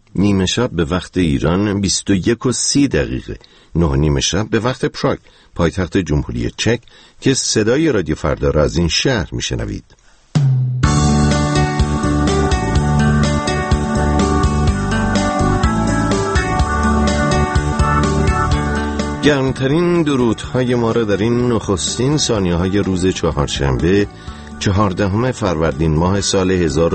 نیمه شب به وقت ایران 21:30، 9:30 شب به وقت پراگ، پایتخت جمهوری چک، که صدای رادیو فردا را از این شهر میشنوید. گرمترین درودهای ما را در این نخستین ثانیه‌های روز چهارشنبه 14 فروردین ماه سال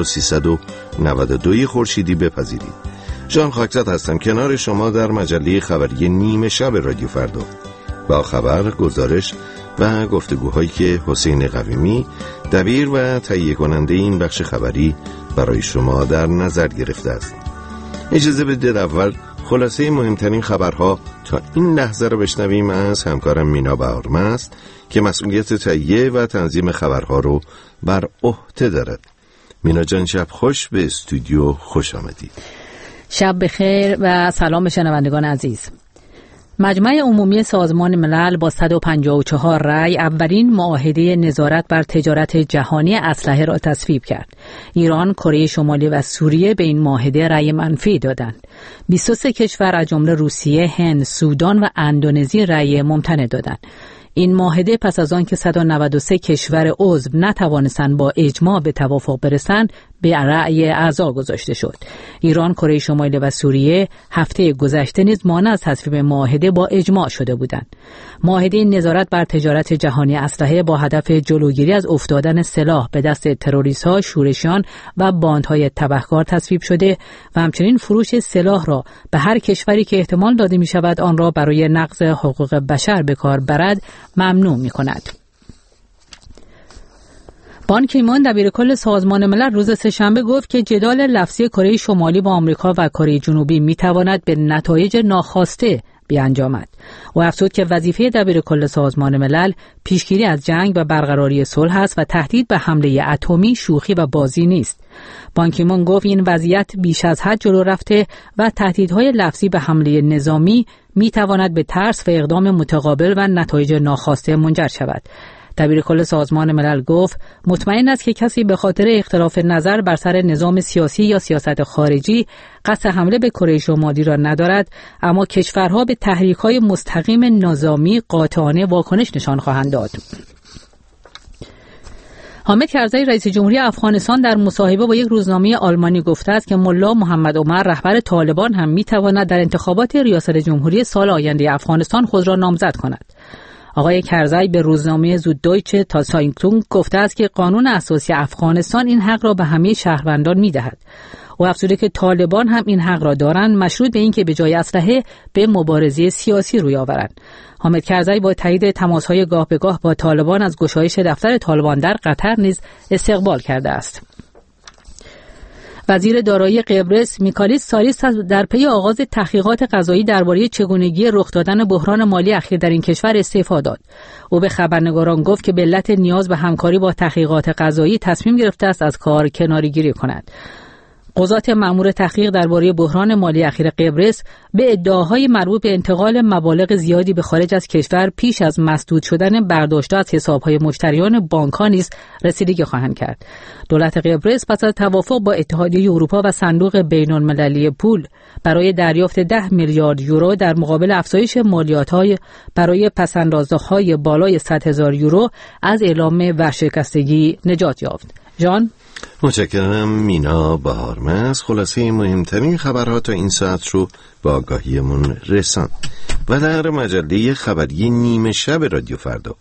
1392 خورشیدی بپذیرید. ژان خاکزاد هستم کنار شما در مجله خبری نیمه شب رادیو فردا با خبر، گزارش و گفتگوهایی که حسین قویمی دبیر و تهیه کننده این بخش خبری برای شما در نظر گرفته است. اجازه بدید اول خلاصه مهمترین خبرها تا این لحظه رو بشنویم از همکارم مینا بهارمست که مسئولیت تهیه و تنظیم خبرها رو بر عهده دارد. مینا جان، شب خوش، به استودیو خوش آمدید. شب بخیر و سلام به شنوندگان عزیز. مجمع عمومی سازمان ملل با 154 رأی اولین معاهده نظارت بر تجارت جهانی اسلحه را تصویب کرد. ایران، کره شمالی و سوریه به این معاهده رأی منفی دادند. 23 کشور از جمله روسیه، هند، سودان و اندونزی رأی ممتنع دادند. این معاهده پس از آن که 193 کشور عضو نتوانستند با اجماع به توافق برسند به رأی اعضا گذاشته شد. ایران، کره شمالی و سوریه هفته گذشته نیز مانع از تصویب معاهده با اجماع شده بودند. معاهده نظارت بر تجارت جهانی اسلحه با هدف جلوگیری از افتادن سلاح به دست تروریست‌ها، شورشیان و باندهای تبهکار تصویب شده و همچنین فروش سلاح را به هر کشوری که احتمال داده می‌شود آن را برای نقض حقوق بشر به کار برد ممنوع می‌کند. بان کی مون دبیرکل سازمان ملل روز سه‌شنبه گفت که جدال لفظی کره شمالی با آمریکا و کره جنوبی می‌تواند به نتایج ناخواسته بیانجامد. او افزود که وظیفه دبیرکل سازمان ملل پیشگیری از جنگ و برقراری صلح است و تهدید به حمله اتمی شوخی و بازی نیست. بان کی مون گفت این وضعیت بیش از حد جلو رفته و تهدیدهای لفظی به حمله نظامی می‌تواند به ترس و اقدام متقابل و نتایج ناخواسته منجر شود. دبیرکل سازمان ملل گفت مطمئن است که کسی به خاطر اختلاف نظر بر سر نظام سیاسی یا سیاست خارجی قصد حمله به کره شمالی را ندارد، اما کشورها به تحریک‌های مستقیم نظامی قاطعانه واکنش نشان خواهند داد. حامد کرزی رئیس جمهوری افغانستان در مصاحبه با یک روزنامه آلمانی گفته است که ملا محمد عمر رهبر طالبان هم می‌تواند در انتخابات ریاست جمهوری سال آینده افغانستان خود را نامزد کند. آقای کرزی به روزنامه زوددویچه تاسایتونگ گفته است که قانون اساسی افغانستان این حق را به همه شهروندان می‌دهد. او افزوده که طالبان هم این حق را دارند، مشروط به اینکه به جای اسلحه به مبارزه سیاسی روی آورند. حامد کرزی با تایید تماس‌های گاه به گاه با طالبان از گشایش دفتر طالبان در قطر نیز استقبال کرده است. وزیر دارایی قبرس میکالیس ساریس در پی آغاز تحقیقات قضایی درباره چگونگی رخ دادن بحران مالی اخیر در این کشور استعفا داد. او به خبرنگاران گفت که به علت نیاز به همکاری با تحقیقات قضایی تصمیم گرفته است از کار کناره‌گیری کند. قضات مأمور تحقیق درباره بحران مالی اخیر قبرس به ادعاهای مربوط به انتقال مبالغ زیادی به خارج از کشور پیش از مسدود شدن برداشت‌ها از حساب‌های مشتریان بانک‌ها نیز رسیدگی خواهند کرد. دولت قبرس پس از توافق با اتحادیه اروپا و صندوق بین‌المللی پول برای دریافت 10 میلیارد یورو در مقابل افزایش مالیات‌های برای پس‌اندازهای بالای 100,000 یورو از اعلام ورشکستگی نجات یافت. جان، متشکرم مینا بهارمست. خلاصه مهمترین خبرها تا این ساعت رو با آگاهیمون رساند و در مجله خبری نیمه شب رادیو فردا.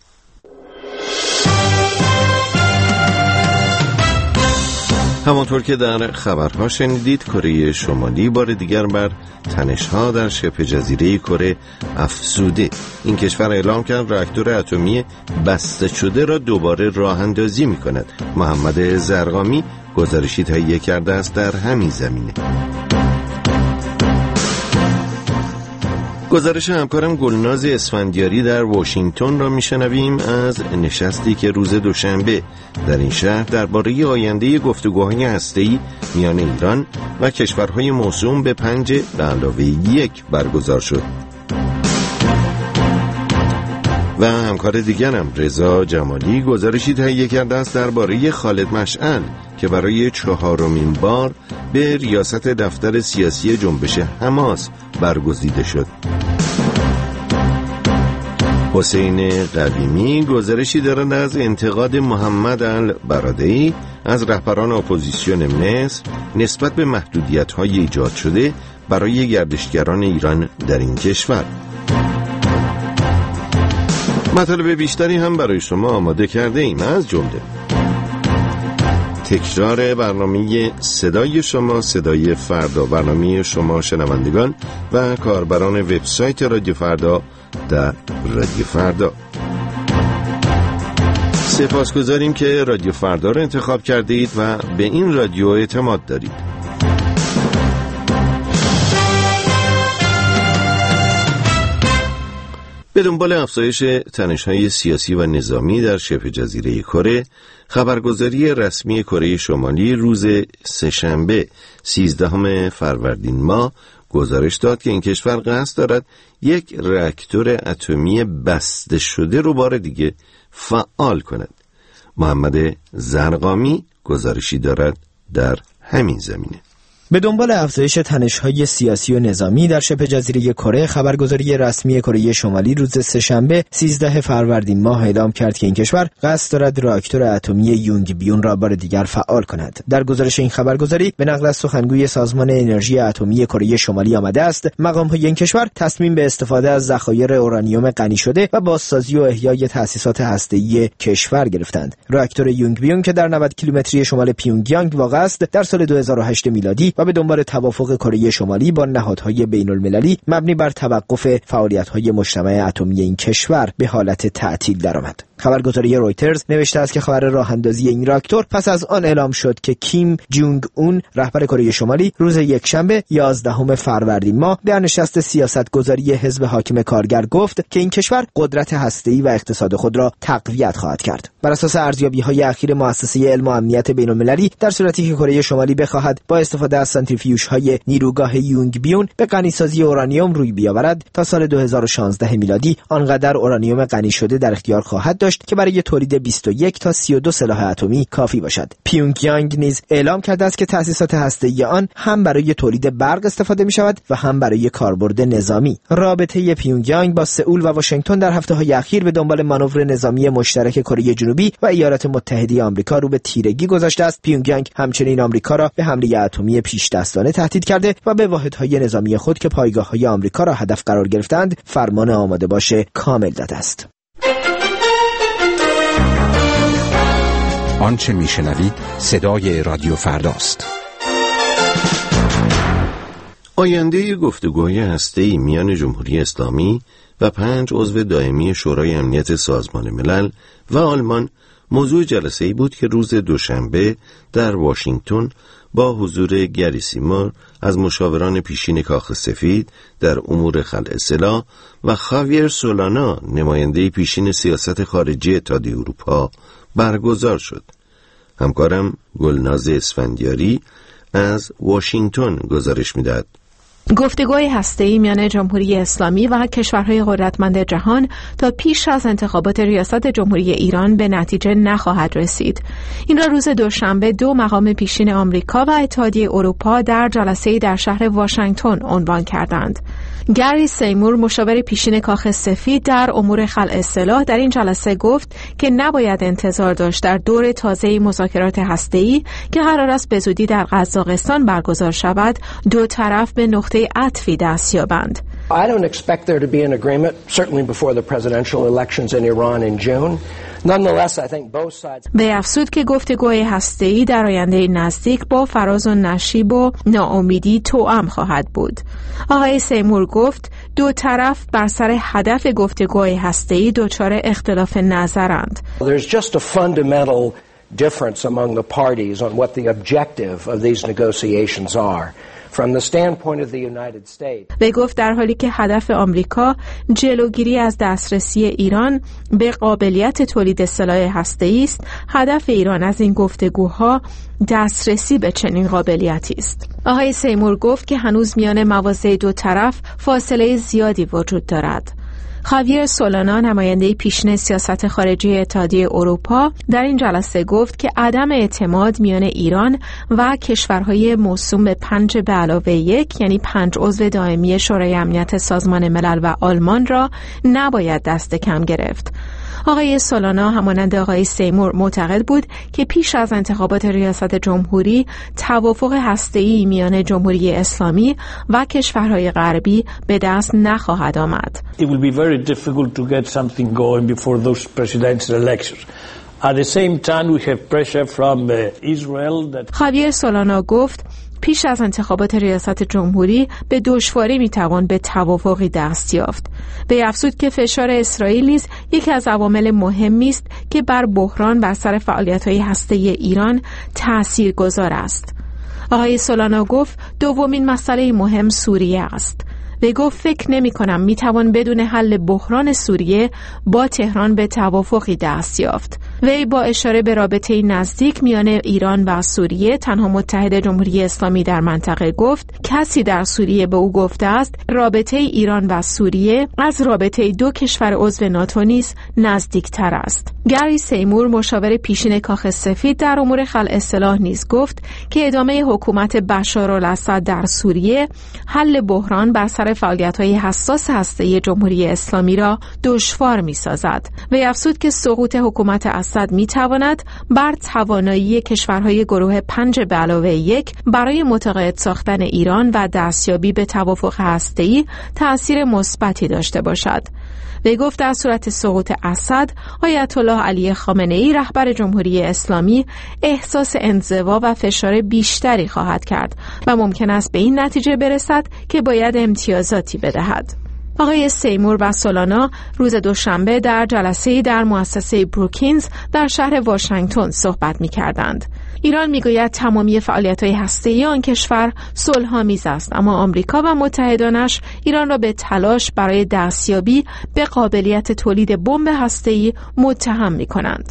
همانطور که در خبرها شنیدید، کره شمالی بار دیگر بر تنش‌ها در شبه جزیره کره افزوده. این کشور اعلام کرد راکتور اتمی بسته شده را دوباره راه اندازی می‌کند. محمد زرقامی گزارشی تهیه کرده است در همین زمینه. گزارش همکارم گلناز اسفندیاری در واشنگتن را میشنویم از نشستی که روز دوشنبه در این شهر درباره آینده گفتگوهای هسته‌ای میان ایران و کشورهای موسوم به 5+1 برگزار شد. و همکار دیگرم رضا جمالی گزارشی تهیه کرده است درباره خالد مشعل که برای 4مین بار به ریاست دفتر سیاسی جنبش حماس برگزیده شد. حسین قویمی گزارشی دارد از انتقاد محمد البرادعی از رهبران اپوزیسیون مصر نسبت به محدودیت‌های ایجاد شده برای گردشگران ایران در این کشور. مطالب بیشتری هم برای شما آماده کرده ایم، از جمله تکرار برنامه صدای شما، صدای فردا، برنامه شما شنوندگان و کاربران وبسایت رادیو فردا در رادیو فردا. سپاسگزاریم که رادیو فردا رو انتخاب کرده اید و به این رادیو اعتماد دارید. به دنبال افزایش تنش‌های سیاسی و نظامی در شبه جزیره کره، خبرگزاری رسمی کره شمالی روز سه‌شنبه 13 فروردین ماه گزارش داد که این کشور قصد دارد یک راکتور اتمی بسته شده رو بار دیگه فعال کند. محمد زرقامی گزارشی دارد در همین زمینه. به دنبال افزایش تنش‌های سیاسی و نظامی در شبه جزیره کره، خبرگزاری رسمی کره شمالی روز سه‌شنبه 13 فروردین ماه اعلام کرد که این کشور قصد دارد راکتور اتمی یونگ بیون را بار دیگر فعال کند. در گزارش این خبرگزاری به نقل از سخنگوی سازمان انرژی اتمی کره شمالی آمده است مقام‌های این کشور تصمیم به استفاده از ذخایر اورانیوم غنی شده و بازسازی و احیای تأسیسات هسته‌ای کشور گرفتند. راکتور یونگ بیون که در 90 کیلومتری شمال پیونگیانگ واقع است، در سال 2008 میلادی و به دنبال توافق کره شمالی با نهادهای بین‌المللی مبنی بر توقف فعالیت‌های مجتمع اتمی این کشور به حالت تعطیل درآمد. خبرگزاری رویترز نوشته است که خبر راه‌اندازی این راکتور پس از آن اعلام شد که کیم جونگ اون رهبر کره شمالی روز یکشنبه 11 فروردین ماه در نشست سیاستگذاری حزب حاکم کارگر گفت که این کشور قدرت هسته‌ای و اقتصاد خود را تقویت خواهد کرد. بر اساس ارزیابی‌های اخیر مؤسسه علم و امنیت بین‌المللی، در صورتی که کره شمالی بخواهد با استفاده از سانتریفیوژهای نیروگاه یونگ بیون به غنیسازی اورانیوم روی بیاورد، تا سال 2016 میلادی آنقدر اورانیوم غنی شده در اختیار خواهد داشت که برای تولید 21 تا 32 سلاح اتمی کافی باشد. پیونگیانگ نیز اعلام کرده است که تأسیسات هسته‌ای آن هم برای تولید برق استفاده می‌شود و هم برای کاربرد نظامی. رابطه پیونگیانگ با سئول و واشنگتن در هفته‌های اخیر به دنبال مانور نظامی مشترک کره جنوبی و ایالات متحده آمریکا رو به تیرگی گذاشته است. پیونگیانگ همچنین آمریکا را به حمله اتمی پیش دستانه تهدید کرده و به واحدهای نظامی خود که پایگاه‌های آمریکا را هدف قرار گرفتند فرمان آماده باشه کامل داده است. آنچه میشنوید صدای رادیو فرداست. آینده گفتگوهای هسته‌ای میان جمهوری اسلامی و 5 عضو دائمی شورای امنیت سازمان ملل و آلمان موضوع جلسه‌ای بود که روز دوشنبه در واشنگتن با حضور گری سیمور از مشاوران پیشین کاخ سفید در امور خلع سلاح و خاویر سولانا نماینده پیشین سیاست خارجی اتحادیه اروپا برگزار شد. همکارم گلناز اسفندیاری از واشنگتن گزارش می‌دهد. گفتگوی هسته‌ای میان جمهوری اسلامی و کشورهای قدرتمند جهان تا پیش از انتخابات ریاست جمهوری ایران به نتیجه نخواهد رسید. این را روز دوشنبه 2 مقام پیشین آمریکا و اتحادیه اروپا در جلسه‌ای در شهر واشنگتن عنوان کردند. گری سیمور مشاور پیشین کاخ سفید در امور خلع سلاح در این جلسه گفت که نباید انتظار داشت در دور تازه مذاکرات هسته‌ای که قرار است به زودی در قزاقستان برگزار شود دو طرف به نقطه عطفی دست یابند. I don't expect there to be an agreement, certainly before the presidential elections in Iran in June. Nonetheless, I think both sides. به افزود که گفتگوهای هسته‌ای در آینده نزدیک با فراز و نشیب و ناامیدی توأم خواهد بود. آقای سیمور گفت دو طرف بر سر هدف گفتگوهای هسته‌ای دچار اختلاف نظرند. There's just a fundamental difference among the parties on what the objective of these negotiations are. From the standpoint of the United States. به گفت در حالی که هدف آمریکا جلوگیری از دسترسی ایران به قابلیت تولید سلاح هسته‌ای است، هدف ایران از این گفتگوها دسترسی به چنین قابلیتی است. آقای سیمور گفت که هنوز میان مواضع دو طرف فاصله زیادی وجود دارد. خاویر سولانا نماینده پیشین سیاست خارجی اتحادیه اروپا در این جلسه گفت که عدم اعتماد میان ایران و کشورهای موسوم به 5+1 یعنی 5 عضو دائمی شورای امنیت سازمان ملل و آلمان را نباید دست کم گرفت. آقای سولانا همانند آقای سیمور معتقد بود که پیش از انتخابات ریاست جمهوری توافق هسته‌ای میان جمهوری اسلامی و کشورهای غربی به دست نخواهد آمد. It will be very difficult to get something going before those presidential elections. At the same time we have pressure from Israel that خاویر سولانا گفت پیش از انتخابات ریاست جمهوری به دشواری میتوان به توافقی دست یافت. وی افزود که فشار اسرائیل نیز یکی از عوامل مهمی است که بر بحران بر سر فعالیت‌های هسته‌ای ایران تاثیرگذار است. آقای سولانا گفت دومین مسئله مهم سوریه است. وی گفت فکر نمی‌کنم میتوان بدون حل بحران سوریه با تهران به توافقی دست یافت. وی با اشاره به رابطه نزدیک میان ایران و سوریه تنها متحد جمهوری اسلامی در منطقه گفت کسی در سوریه به او گفته است رابطه ایران و سوریه از رابطه دو کشور عضو ناتو نیز نزدیکتر است. گری سیمور مشاور پیشین کاخ سفید در امور خلع سلاح نیز گفت که ادامه حکومت بشارالاسد در سوریه حل بحران بر سر فعالیت‌های حساس هسته‌ای جمهوری اسلامی را دشوار می‌سازد. وی افزود که سقوط حکومت اسد می‌تواند بر توانایی کشورهای گروه 5+1 برای متقاعد ساختن ایران و دستیابی به توافق هسته‌ای تأثیر مثبتی داشته باشد. وی گفت در صورت سقوط اسد، آیت الله علی خامنه‌ای رهبر جمهوری اسلامی احساس انزوا و فشار بیشتری خواهد کرد و ممکن است به این نتیجه برسد که باید امتیازاتی بدهد. آقای سیمور و سولانا روز دوشنبه در جلسه‌ای در مؤسسه بروکینز در شهر واشنگتن صحبت می‌کردند. ایران میگوید تمامی فعالیت‌های هسته‌ای آن کشور صلح‌آمیز است، اما آمریکا و متحدانش ایران را به تلاش برای دستیابی به قابلیت تولید بمب هسته‌ای متهم می‌کنند.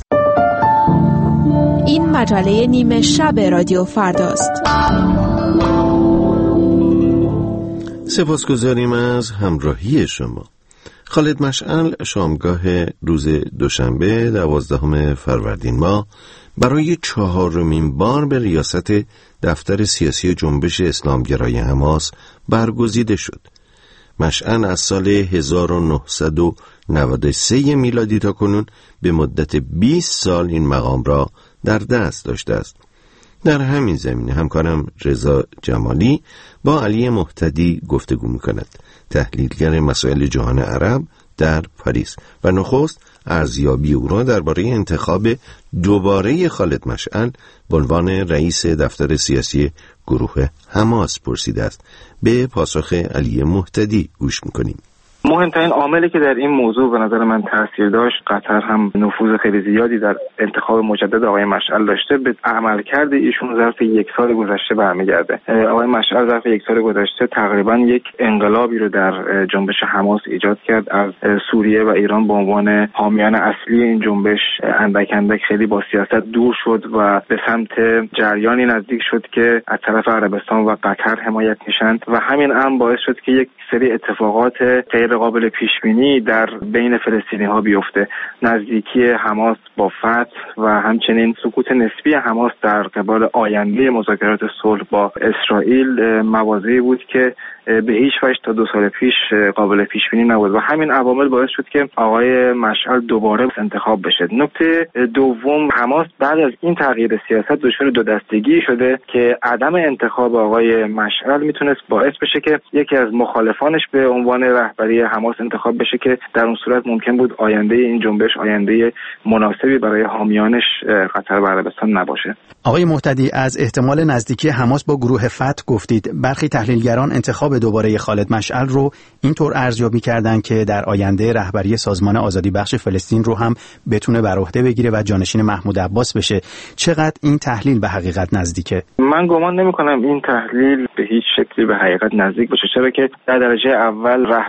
این مجله نیمه شب رادیو فرداست. سپاسگزاریم از همراهی شما. خالد مشعل شامگاه روز دوشنبه 12 فروردین ماه برای 4مین بار به ریاست دفتر سیاسی جنبش اسلامگرای حماس برگزیده شد. مشعل از سال 1993 میلادی تا کنون به مدت 20 سال این مقام را در دست داشته است. در همین زمینه همکارم رضا جمالی با علی مهتدی گفتگو می‌کند، تحلیلگر مسائل جهان عرب در پاریس، و نخست ارزیابی او را درباره انتخاب دوباره خالد مشعل به عنوان رئیس دفتر سیاسی گروه حماس پرسیده است. به پاسخ علی مهتدی گوش می‌کنیم. مهمترین عاملی که در این موضوع به نظر من تاثیر داشت، قطر هم نفوذ خیلی زیادی در انتخاب مجدد آقای مشعل داشته، به عملکرد ایشون ظرف 1 سال گذشته برمیگرده. آقای مشعل ظرف 1 سال گذشته تقریبا یک انقلابی رو در جنبش حماس ایجاد کرد. از سوریه و ایران به عنوان حامیان اصلی این جنبش اندک اندک خیلی با سیاست دور شد و به سمت جریانی نزدیک شد که از طرف عربستان و قطر حمایت میشن و همین امر باعث شد که یک سری اتفاقات غیر قابل پیش بینی در بین فلسطینی‌ها بیفته. نزدیکی حماس با فتح و همچنین سکوت نسبی حماس در قبال آینده مذاکرات صلح با اسرائیل مواضعی بود که به هیچ وجه تا 2 سال پیش قابل پیش بینی نبود و همین عوامل باعث شد که آقای مشعل دوباره انتخاب بشه. نکته دوم، حماس بعد از این تغییر سیاست دچار دو دستگی شده که عدم انتخاب آقای مشعل میتونست باعث بشه که یکی از مخالفانش به عنوان رهبری حماس انتخاب بشه که در اون صورت ممکن بود آینده این جنبش آینده مناسبی برای حامیانش قطر و عربستان نباشه. آقای مهتدی، از احتمال نزدیکی حماس با گروه فتح گفتید. برخی تحلیلگران انتخاب دوباره خالد مشعل رو اینطور ارزیابی کردن که در آینده رهبری سازمان آزادی بخش فلسطین رو هم بتونه بر عهده بگیره و جانشین محمود عباس بشه. چقدر این تحلیل به حقیقت نزدیکه؟ من گمان نمی‌کنم این تحلیل به هیچ شکلی به حقیقت نزدیک باشه، چرا که در درجه اول رهبری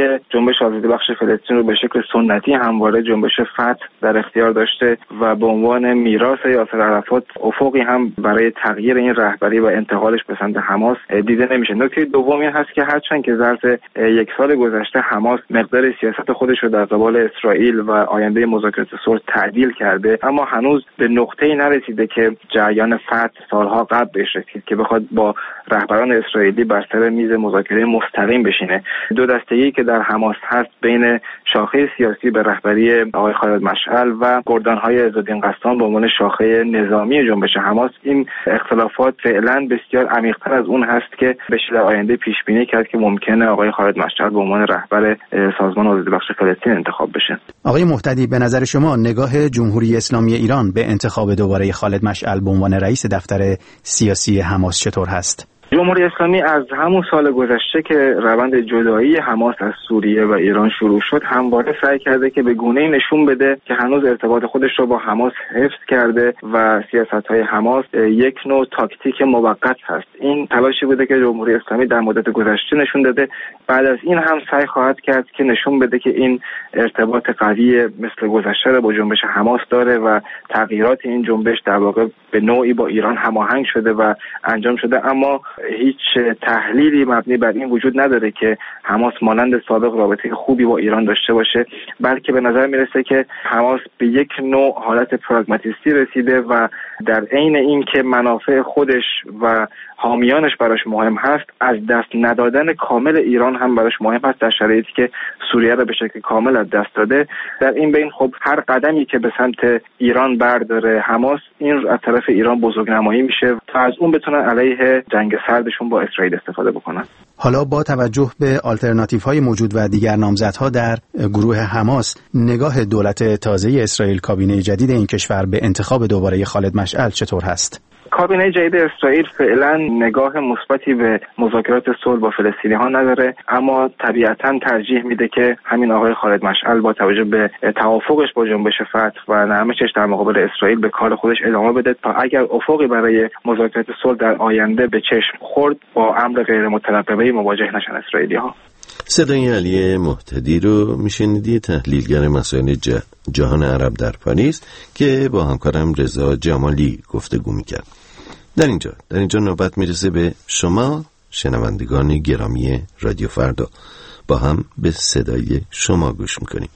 که جنبش آزادی بخش فلسطین رو به شکل سنتی همواره جنبش فتح در اختیار داشته و به عنوان میراث یاسر عرفات افقی هم برای تغییر این رهبری و انتقالش به سمت حماس دیده نمیشه. نکته دومی هست که هرچند که ظرف یک سال گذشته حماس مقدار سیاست خودش رو در قبال اسرائیل و آینده مذاکرات صلح تعدیل کرده، اما هنوز به نقطه‌ای نرسیده که جریان فتح سالها قبل بهش رسید که بخواد با رهبران اسرائیلی بر سر میز مذاکره مستقیم بشینه. دو دستگی که در حماس هست بین شاخه سیاسی به رهبری آقای خالد مشعل و گردان‌های عزالدین قسام به عنوان شاخه نظامی جنبش حماس، این اختلافات فعلا بسیار عمیق‌تر از اون هست که بشه در آینده پیش بینی کرد که ممکنه آقای خالد مشعل به عنوان رهبر سازمان آزادی بخش فلسطین انتخاب بشه. آقای مهتدی، به نظر شما نگاه جمهوری اسلامی ایران به انتخاب دوباره خالد مشعل به عنوان رئیس دفتر سیاسی حماس چطور هست؟ جمهوری اسلامی از همون سال گذشته که روند جدایی حماس از سوریه و ایران شروع شد همواره سعی کرده که به گونه‌ای نشون بده که هنوز ارتباط خودش رو با حماس حفظ کرده و سیاست‌های حماس یک نوع تاکتیک موقت هست. این تلاشی بوده که جمهوری اسلامی در مدت گذشته نشون داده. بعد از این هم سعی خواهد کرد که نشون بده که این ارتباط قوی مثل گذشته رو با جنبش حماس داره و تغییرات این جنبش در واقع به نوعی با ایران هماهنگ شده و انجام شده، اما هیچ تحلیلی مبنی بر این وجود نداره که حماس مانند سابق رابطه خوبی با ایران داشته باشه، بلکه به نظر میرسه که حماس به یک نوع حالت پراگماتیستی رسیده و در عین این که منافع خودش و حامیانش براش مهم هست، از دست ندادن کامل ایران هم براش مهم هست در شرایطی که سوریه رو به شکل کامل از دست داده. در این بین خب هر قدمی که به سمت ایران برداره حماس، این از طرف ایران بزرگنمایی میشه تا از اون بتونن علیه جنگ سردشون با اسرائیل استفاده بکنن. حالا با توجه به آلترناتیوهای موجود و دیگر نامزدها در گروه حماس، نگاه دولت تازه اسرائیل، کابینه جدید این کشور، به انتخاب دوباره خالد مشعل چطور هست؟ کابینه جدید اسرائیل فعلا نگاه مثبتی به مذاکرات صلح با فلسطینی‌ها نداره، اما طبیعتاً ترجیح میده که همین آقای خالد مشعل با توجه به توافقش با جنبش فتح و نرمشش در مقابل اسرائیل به کار خودش ادامه بده تا اگر افقی برای مذاکرات صلح در آینده به چشم خورد با امر غیر مترقبه مواجه نشن اسرائیلی‌ها. صدای علی مهتدی رو میشنیدی، تحلیلگر مسائل جهان عرب در پاریس که با همکارم رضا جمالی گفتگو میکرد. در اینجا نوبت میرسه به شما شنوندگان گرامی رادیو فردا. با هم به صدای شما گوش میکنیم.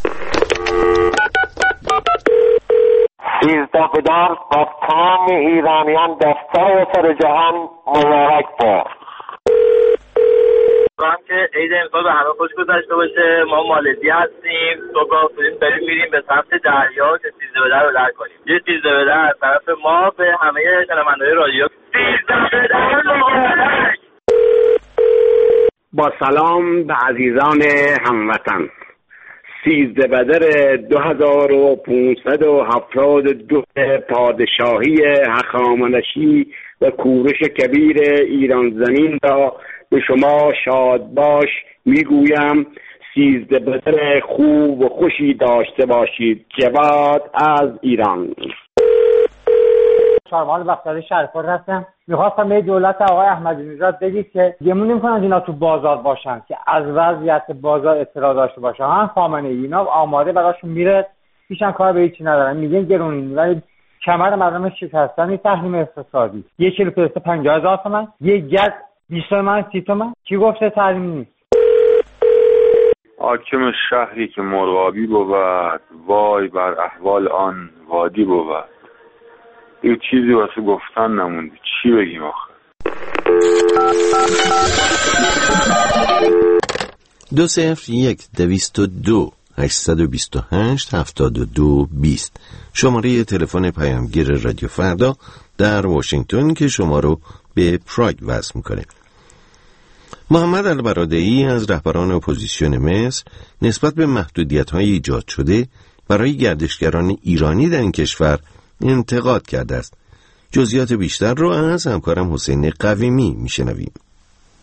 13 بدار با تمام ایرانیان در سر جهان مبارک باد. هم که عید امسال به همه خوش گذشته باشه. ما مالزی هستیم، صبح بریم میریم به سمت دریا که 13 بدر رو در کنیم. یه 13 بدر از طرف ما به همه شنونده‌های رادیو. 13 بدر مبارک. با سلام به عزیزان هموطن. 13 بدر 2572 پادشاهی هخامنشی و کوروش کبیر ایران زمین را به شما شاد باش میگویم. 13 بدر خوب و خوشی داشته باشید. جواد از ایران. شارمان بختیاری شریف‌پور هستم. میخواستم به دولت آقای احمدی نژاد بگید که گمون نمی‌کنن اینا تو بازار باشن که از وضعیت بازار اطلاع داشته باشن. هم خامنه‌ای اینا آماده براشون میره، هیچن کار به هیچی ندارن، میگن گرونین، ولی کمر مردم شکستن. تحریم اقتصادی 1 کیلو پسته 50,000 تومان، یک گز 20 تومن 30 تومن. کی گفته تحریم نیست؟ حاکم شهری که مرغابی بود، وای بر احوال آن وادی بود. یه چیزی واسه گفتن نمونده، چی بگیم آخه؟ 201-228-72-20 شماره تلفن پیامگیر رادیو فردا در واشنگتن که شما رو به پراگ وصل میکنه. محمد البرادعی از رهبران اپوزیسیون مصر نسبت به محدودیت‌های ایجاد شده برای گردشگران ایرانی در این کشور انتقاد کرده است. جزئیات بیشتر رو از همکارم حسین قویمی میشنویم.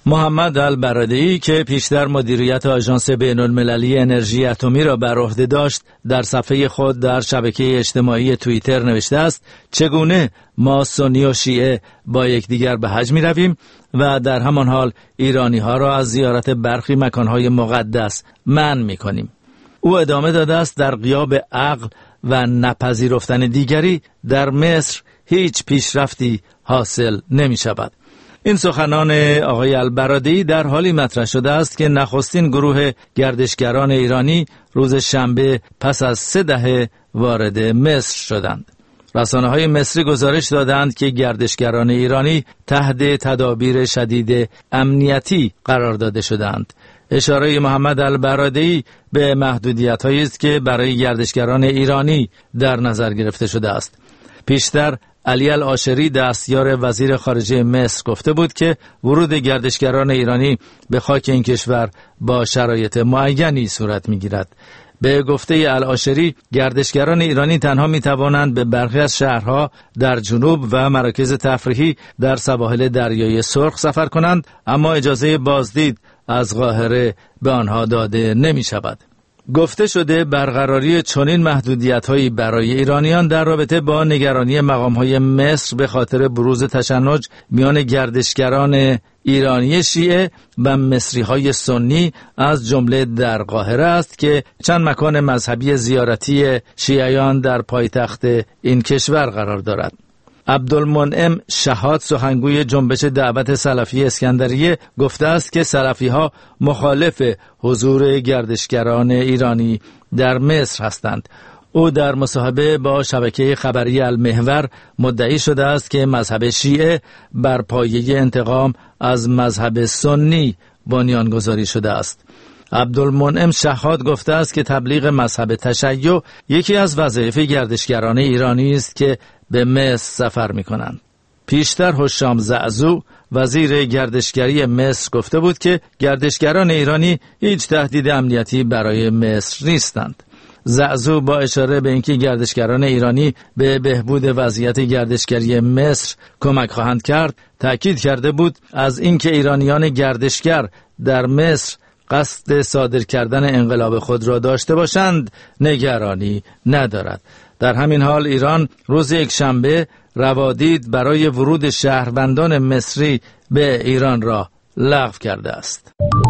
محمد البرادعی که پیشتر مدیریت آژانس بین‌المللی انرژی اتمی را بر عهده داشت، در صفحه خود در شبکه اجتماعی توییتر نوشته است: چگونه ما سنی و شیعه با یکدیگر به حج می رویم و در همان حال ایرانی ها را از زیارت برخی مکانهای مقدس منع می کنیم. او ادامه داده است: در غیاب عقل و نپذیرفتن دیگری در مصر هیچ پیشرفتی حاصل نمی شود. این سخنان آقای البرادعی در حالی مطرح شده است که نخستین گروه گردشگران ایرانی روز شنبه پس از 3 دهه وارد مصر شدند. رسانه‌های مصری گزارش دادند که گردشگران ایرانی تحت تدابیر شدید امنیتی قرار داده شدند. اشاره محمد البرادعی به محدودیت‌هایی است که برای گردشگران ایرانی در نظر گرفته شده است. پیشتر علی العاشری دستیار وزیر خارجه مصر گفته بود که ورود گردشگران ایرانی به خاک این کشور با شرایط معینی صورت می‌گیرد. به گفته العاشری، گردشگران ایرانی تنها می‌توانند به برخی از شهرها در جنوب و مراکز تفریحی در سواحل دریای سرخ سفر کنند، اما اجازه بازدید از قاهره به آنها داده نمی‌شود. گفته شده برقراری چنین محدودیت‌هایی برای ایرانیان در رابطه با نگرانی مقام‌های مصر به خاطر بروز تشنج میان گردشگران ایرانی شیعه و مصری‌های سنی از جمله در قاهره است که چند مکان مذهبی زیارتی شیعیان در پایتخت این کشور قرار دارد. عبدالمنعم شهاد، سخنگوی جنبش دعوت سلفی اسکندریه، گفته است که سلفی‌ها مخالف حضور گردشگران ایرانی در مصر هستند. او در مصاحبه با شبکه خبری المحور مدعی شده است که مذهب شیعه بر پایه انتقام از مذهب سنی بنیانگذاری شده است. عبدالمنعم شهاد گفته است که تبلیغ مذهب تشیع یکی از وظایف گردشگران ایرانی است که به مصر سفر می کنند. پیشتر حشام زعزو، وزیر گردشگری مصر، گفته بود که گردشگران ایرانی هیچ تهدید امنیتی برای مصر نیستند. زعزو با اشاره به اینکه گردشگران ایرانی به بهبود وضعیت گردشگری مصر کمک خواهند کرد، تأکید کرده بود از اینکه ایرانیان گردشگر در مصر قصد صادر کردن انقلاب خود را داشته باشند نگرانی ندارد. در همین حال ایران روز یکشنبه روادید برای ورود شهروندان مصری به ایران را لغو کرده است.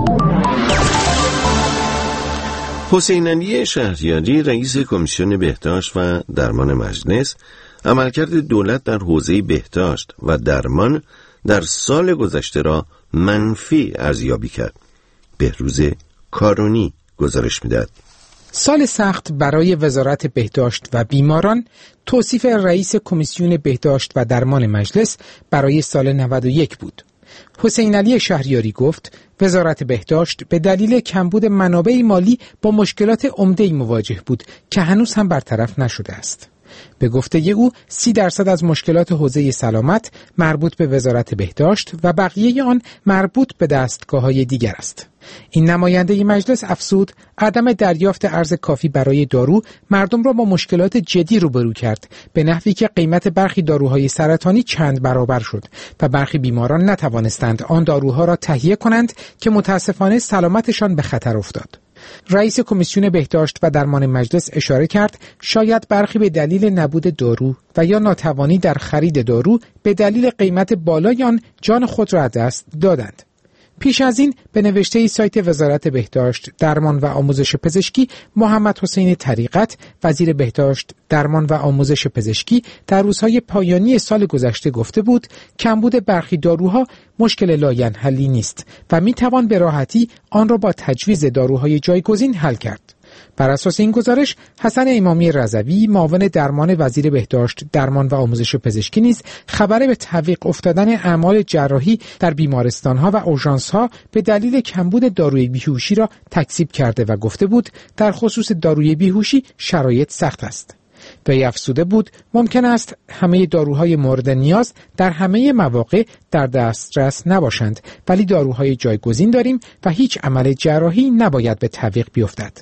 حسین علی شهریاری، رئیس کمیسیون بهداشت و درمان مجلس، عملکرد دولت در حوزه بهداشت و درمان در سال گذشته را منفی ارزیابی کرد. بهروز کارونی گزارش می‌دهد. سال سخت برای وزارت بهداشت و بیماران، توصیف رئیس کمیسیون بهداشت و درمان مجلس برای سال 91 بود. حسین علی شهریاری گفت وزارت بهداشت به دلیل کمبود منابع مالی با مشکلات عمده‌ای مواجه بود که هنوز هم برطرف نشده است. به گفته او 30% از مشکلات حوزه سلامت مربوط به وزارت بهداشت و بقیه آن مربوط به دستگاه‌های دیگر است. این نماینده مجلس افزود عدم دریافت ارز کافی برای دارو مردم را با مشکلات جدی روبرو کرد، به نحوی که قیمت برخی داروهای سرطانی چند برابر شد و برخی بیماران نتوانستند آن داروها را تهیه کنند که متاسفانه سلامتشان به خطر افتاد. رئیس کمیسیون بهداشت و درمان مجلس اشاره کرد شاید برخی به دلیل نبود دارو و یا ناتوانی در خرید دارو به دلیل قیمت بالای آن جان خود را از دست دادند. پیش از این به نوشته سایت وزارت بهداشت، درمان و آموزش پزشکی، محمد حسین طریقت، وزیر بهداشت، درمان و آموزش پزشکی، در روزهای پایانی سال گذشته گفته بود کمبود برخی داروها مشکل لاینحلی نیست و میتوان به راحتی آن را با تجویز داروهای جایگزین حل کرد. بر اساس این گزارش، حسن امامی رضوی، معاون درمان وزیر بهداشت، درمان و آموزش پزشکی نیز خبر به تعویق افتادن اعمال جراحی در بیمارستان‌ها و اورژانس‌ها به دلیل کمبود داروی بیهوشی را تکذیب کرده و گفته بود در خصوص داروی بیهوشی شرایط سخت است. وی افزوده بود ممکن است همه داروهای مورد نیاز در همه مواقع در دسترس نباشند، ولی داروهای جایگزین داریم و هیچ عمل جراحی نباید به تعویق بیفتد.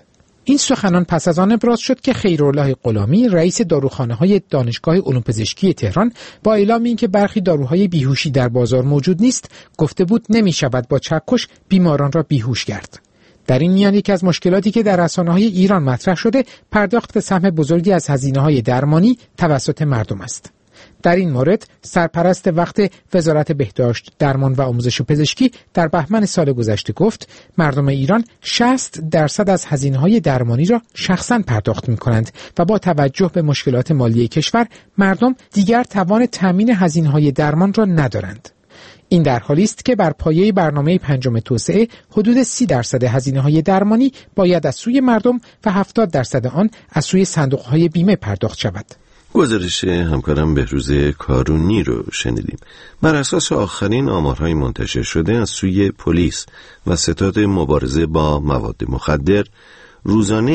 این سخنان پس از آن ابراز شد که خیرالله غلامی رئیس داروخانه‌های دانشگاه علوم پزشکی تهران با اعلام اینکه برخی داروهای بیهوشی در بازار موجود نیست، گفته بود نمی‌شود با چکش بیماران را بیهوش کرد. در این میان یکی از مشکلاتی که در رسانه‌های ایران مطرح شده، پرداخت سهم بزرگی از هزینه‌های درمانی توسط مردم است. در این مورد سرپرست وقت وزارت بهداشت، درمان و آموزش پزشکی در بهمن سال گذشته گفت مردم ایران 60% از هزینه‌های درمانی را شخصاً پرداخت می‌کنند و با توجه به مشکلات مالی کشور مردم دیگر توان تامین هزینه‌های درمان را ندارند. این در حالی است که بر پایه برنامه پنجم توسعه حدود 30% هزینه‌های درمانی باید از سوی مردم و 70% آن از سوی صندوق‌های بیمه پرداخت شود. گزارش همکارم بهروز کارونی رو شنیدیم. بر اساس آخرین آمارهای منتشر شده از سوی پلیس و ستاد مبارزه با مواد مخدر، روزانه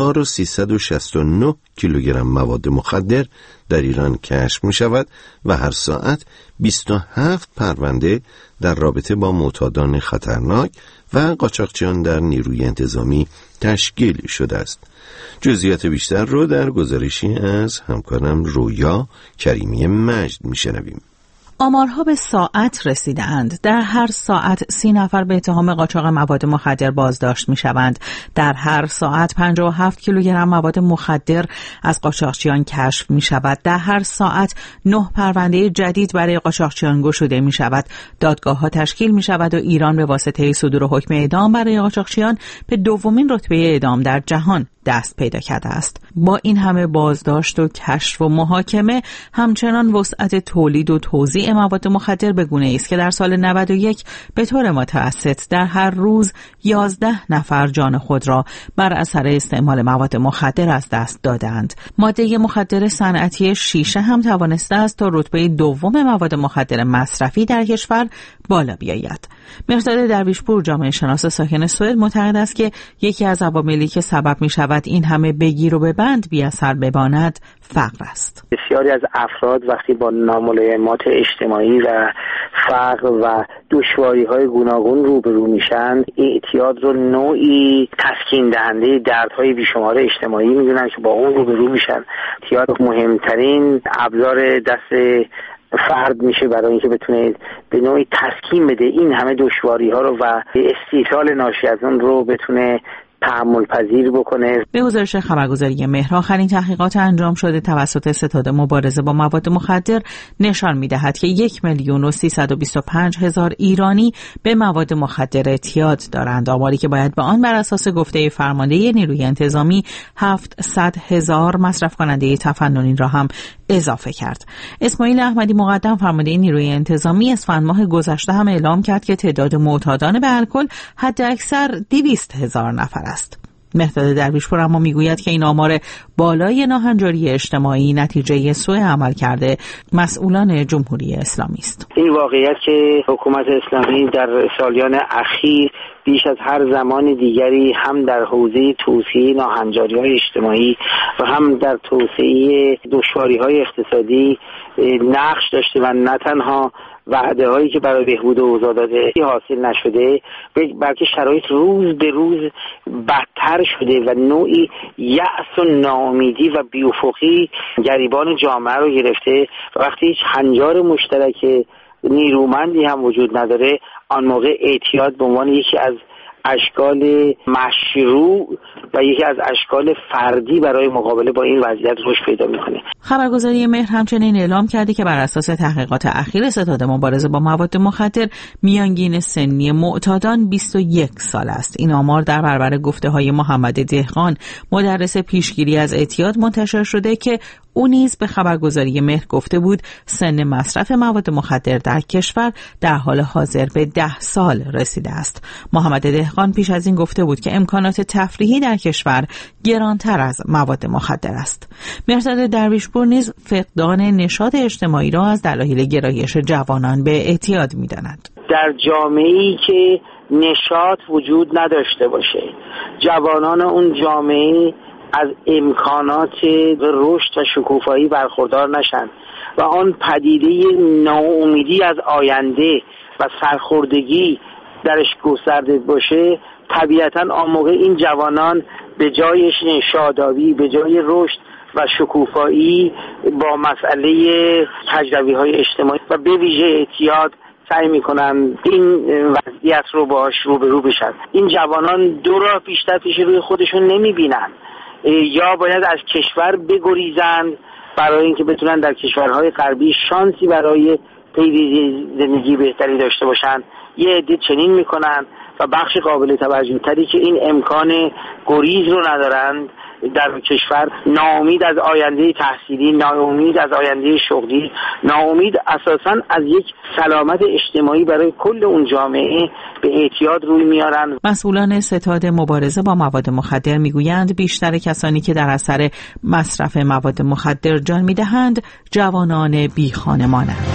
1369 کیلوگرم مواد مخدر در ایران کشف می شود و هر ساعت 27 پرونده در رابطه با معتادان خطرناک و قاچاقچیان در نیروی انتظامی تشکیل شده است. جزئیات بیشتر رو در گزارشی از همکارم رویا کریمی مجد میشنویم. آمارها به ساعت رسیده‌اند. در هر ساعت 30 نفر به اتهام قاچاق مواد مخدر بازداشت می‌شوند. در هر ساعت 57 کیلوگرم مواد مخدر از قاچاقچیان کشف می‌شود. در هر ساعت 9 پرونده جدید برای قاچاقچیان گشوده می‌شود. دادگاه‌ها تشکیل می‌شود و ایران به واسطه صدور حکم اعدام برای قاچاقچیان به دومین رتبه اعدام در جهان دست پیدا کرده است. با این همه بازداشت و کشف و محاکمه، همچنان وسعت تولید و توزیع مواد مخدر به گونه‌ای است که در سال 91 به طور متوسط در هر روز 11 نفر جان خود را بر اثر استعمال مواد مخدر از دست دادند. ماده مخدر صنعتی شیشه هم توانسته است تا رتبه دوم مواد مخدر مصرفی در کشور بالا بیاید. مهرداد درویشپور، جامعه شناس ساکن سوئد، معتقد است که یکی از عواملی که سبب می شود این همه بگیر و ببند بی اثر بماند فقر است. بسیاری از افراد وقتی با ناملایمات اجتماعی و فقر و دشواری‌های گوناگون روبرو میشن، اعتیاد رو نوعی تسکین دهنده دردهای بیشمار اجتماعی میدونن که با اون روبرو میشن. اعتیاد مهمترین ابزار دست فرد میشه برای اینکه بتونه به نوعی تسکین بده این همه دشواری‌ها رو و استیصال ناشی از اون رو بتونه تحمل پذیر بکنه. به گزارش خبرگزاری مهر، آخرین تحقیقات انجام شده توسط ستاد مبارزه با مواد مخدر نشان می‌دهد که 1,325,000 ایرانی به مواد مخدر اعتیاد دارند، آماری که باید به آن بر اساس گفته فرمانده نیروی انتظامی 700,000 مصرف کننده تفننی را هم اضافه کرد. اسماعیل احمدی، مقدم فرمانده نیروی انتظامی، اسفند ماه گذشته هم اعلام کرد که تعداد معتادان به الکل حداکثر 200,000 نفر است. مهرداد درویشپور اما میگوید که این آمار بالای ناهنجاری اجتماعی نتیجه سوء عمل کرده مسئولان جمهوری اسلامی است. این واقعیت که حکومت اسلامی در سالیان اخیر بیش از هر زمان دیگری هم در حوزه توسعه ناهنجاری‌های اجتماعی و هم در توسعه دشواری‌های اقتصادی نقش داشته و نه تنها وعده هایی که برای بهبود اوضاع داده حاصل نشده، بلکه شرایط روز به روز بدتر شده و نوعی یأس و ناامیدی و بی‌افقی گریبان جامعه رو گرفته و وقتی هیچ هنجار مشترک نیرومندی هم وجود نداره، آن موقع اعتیاد به عنوان یکی از اشکال مشروع و یکی از اشکال فردی برای مقابله با این وضعیت رشد پیدا میکنه. خبرگزاری مهر همچنین اعلام کرده که بر اساس تحقیقات اخیر ستاد مبارزه با مواد مخدر، میانگین سنی معتادان 21 سال است. این آمار در برابر گفته‌های محمد دهقان، مدرس پیشگیری از اعتیاد، منتشر شده که او نیز به خبرگزاری مهر گفته بود سن مصرف مواد مخدر در کشور در حال حاضر به 10 سال رسیده است. محمد دهقان پیش از این گفته بود که امکانات تفریحی در کشور گرانتر از مواد مخدر است. مهرداد درویشپور نیز فقدان نشاط اجتماعی را از دلایل گرایش جوانان به اعتیاد می‌داند. در جامعه‌ای که نشاط وجود نداشته باشه، جوانان اون جامعه از امکانات رشد و شکوفایی برخوردار نشن و آن پدیده ناامیدی از آینده و سرخوردگی درش گسترده باشه، طبیعتاً آن موقع این جوانان به جایش شادابی، به جای رشد و شکوفایی با مسئله تجربی‌های اجتماعی و به ویژه اعتیاد سعی میکنن این وضعیت رو باش روبرو بشن. این جوانان دو راه بیشتر پیش روی خودشون نمیبینن، یا باید از کشور بگریزند برای اینکه بتونن در کشورهای غربی شانسی برای پیوندی زندگی بهتری داشته باشن. یه عده چنین میکنن و بخش قابل توجه تری که این امکان گریز رو ندارند در کشور، ناامید از آینده تحصیلی، ناامید از آینده شغلی، ناامید اساساً از یک سلامت اجتماعی برای کل اون جامعه به اعتیاد روی میارن. مسئولان ستاد مبارزه با مواد مخدر میگویند بیشتر کسانی که در اثر مصرف مواد مخدر جان میدهند جوانان بی خانمانند.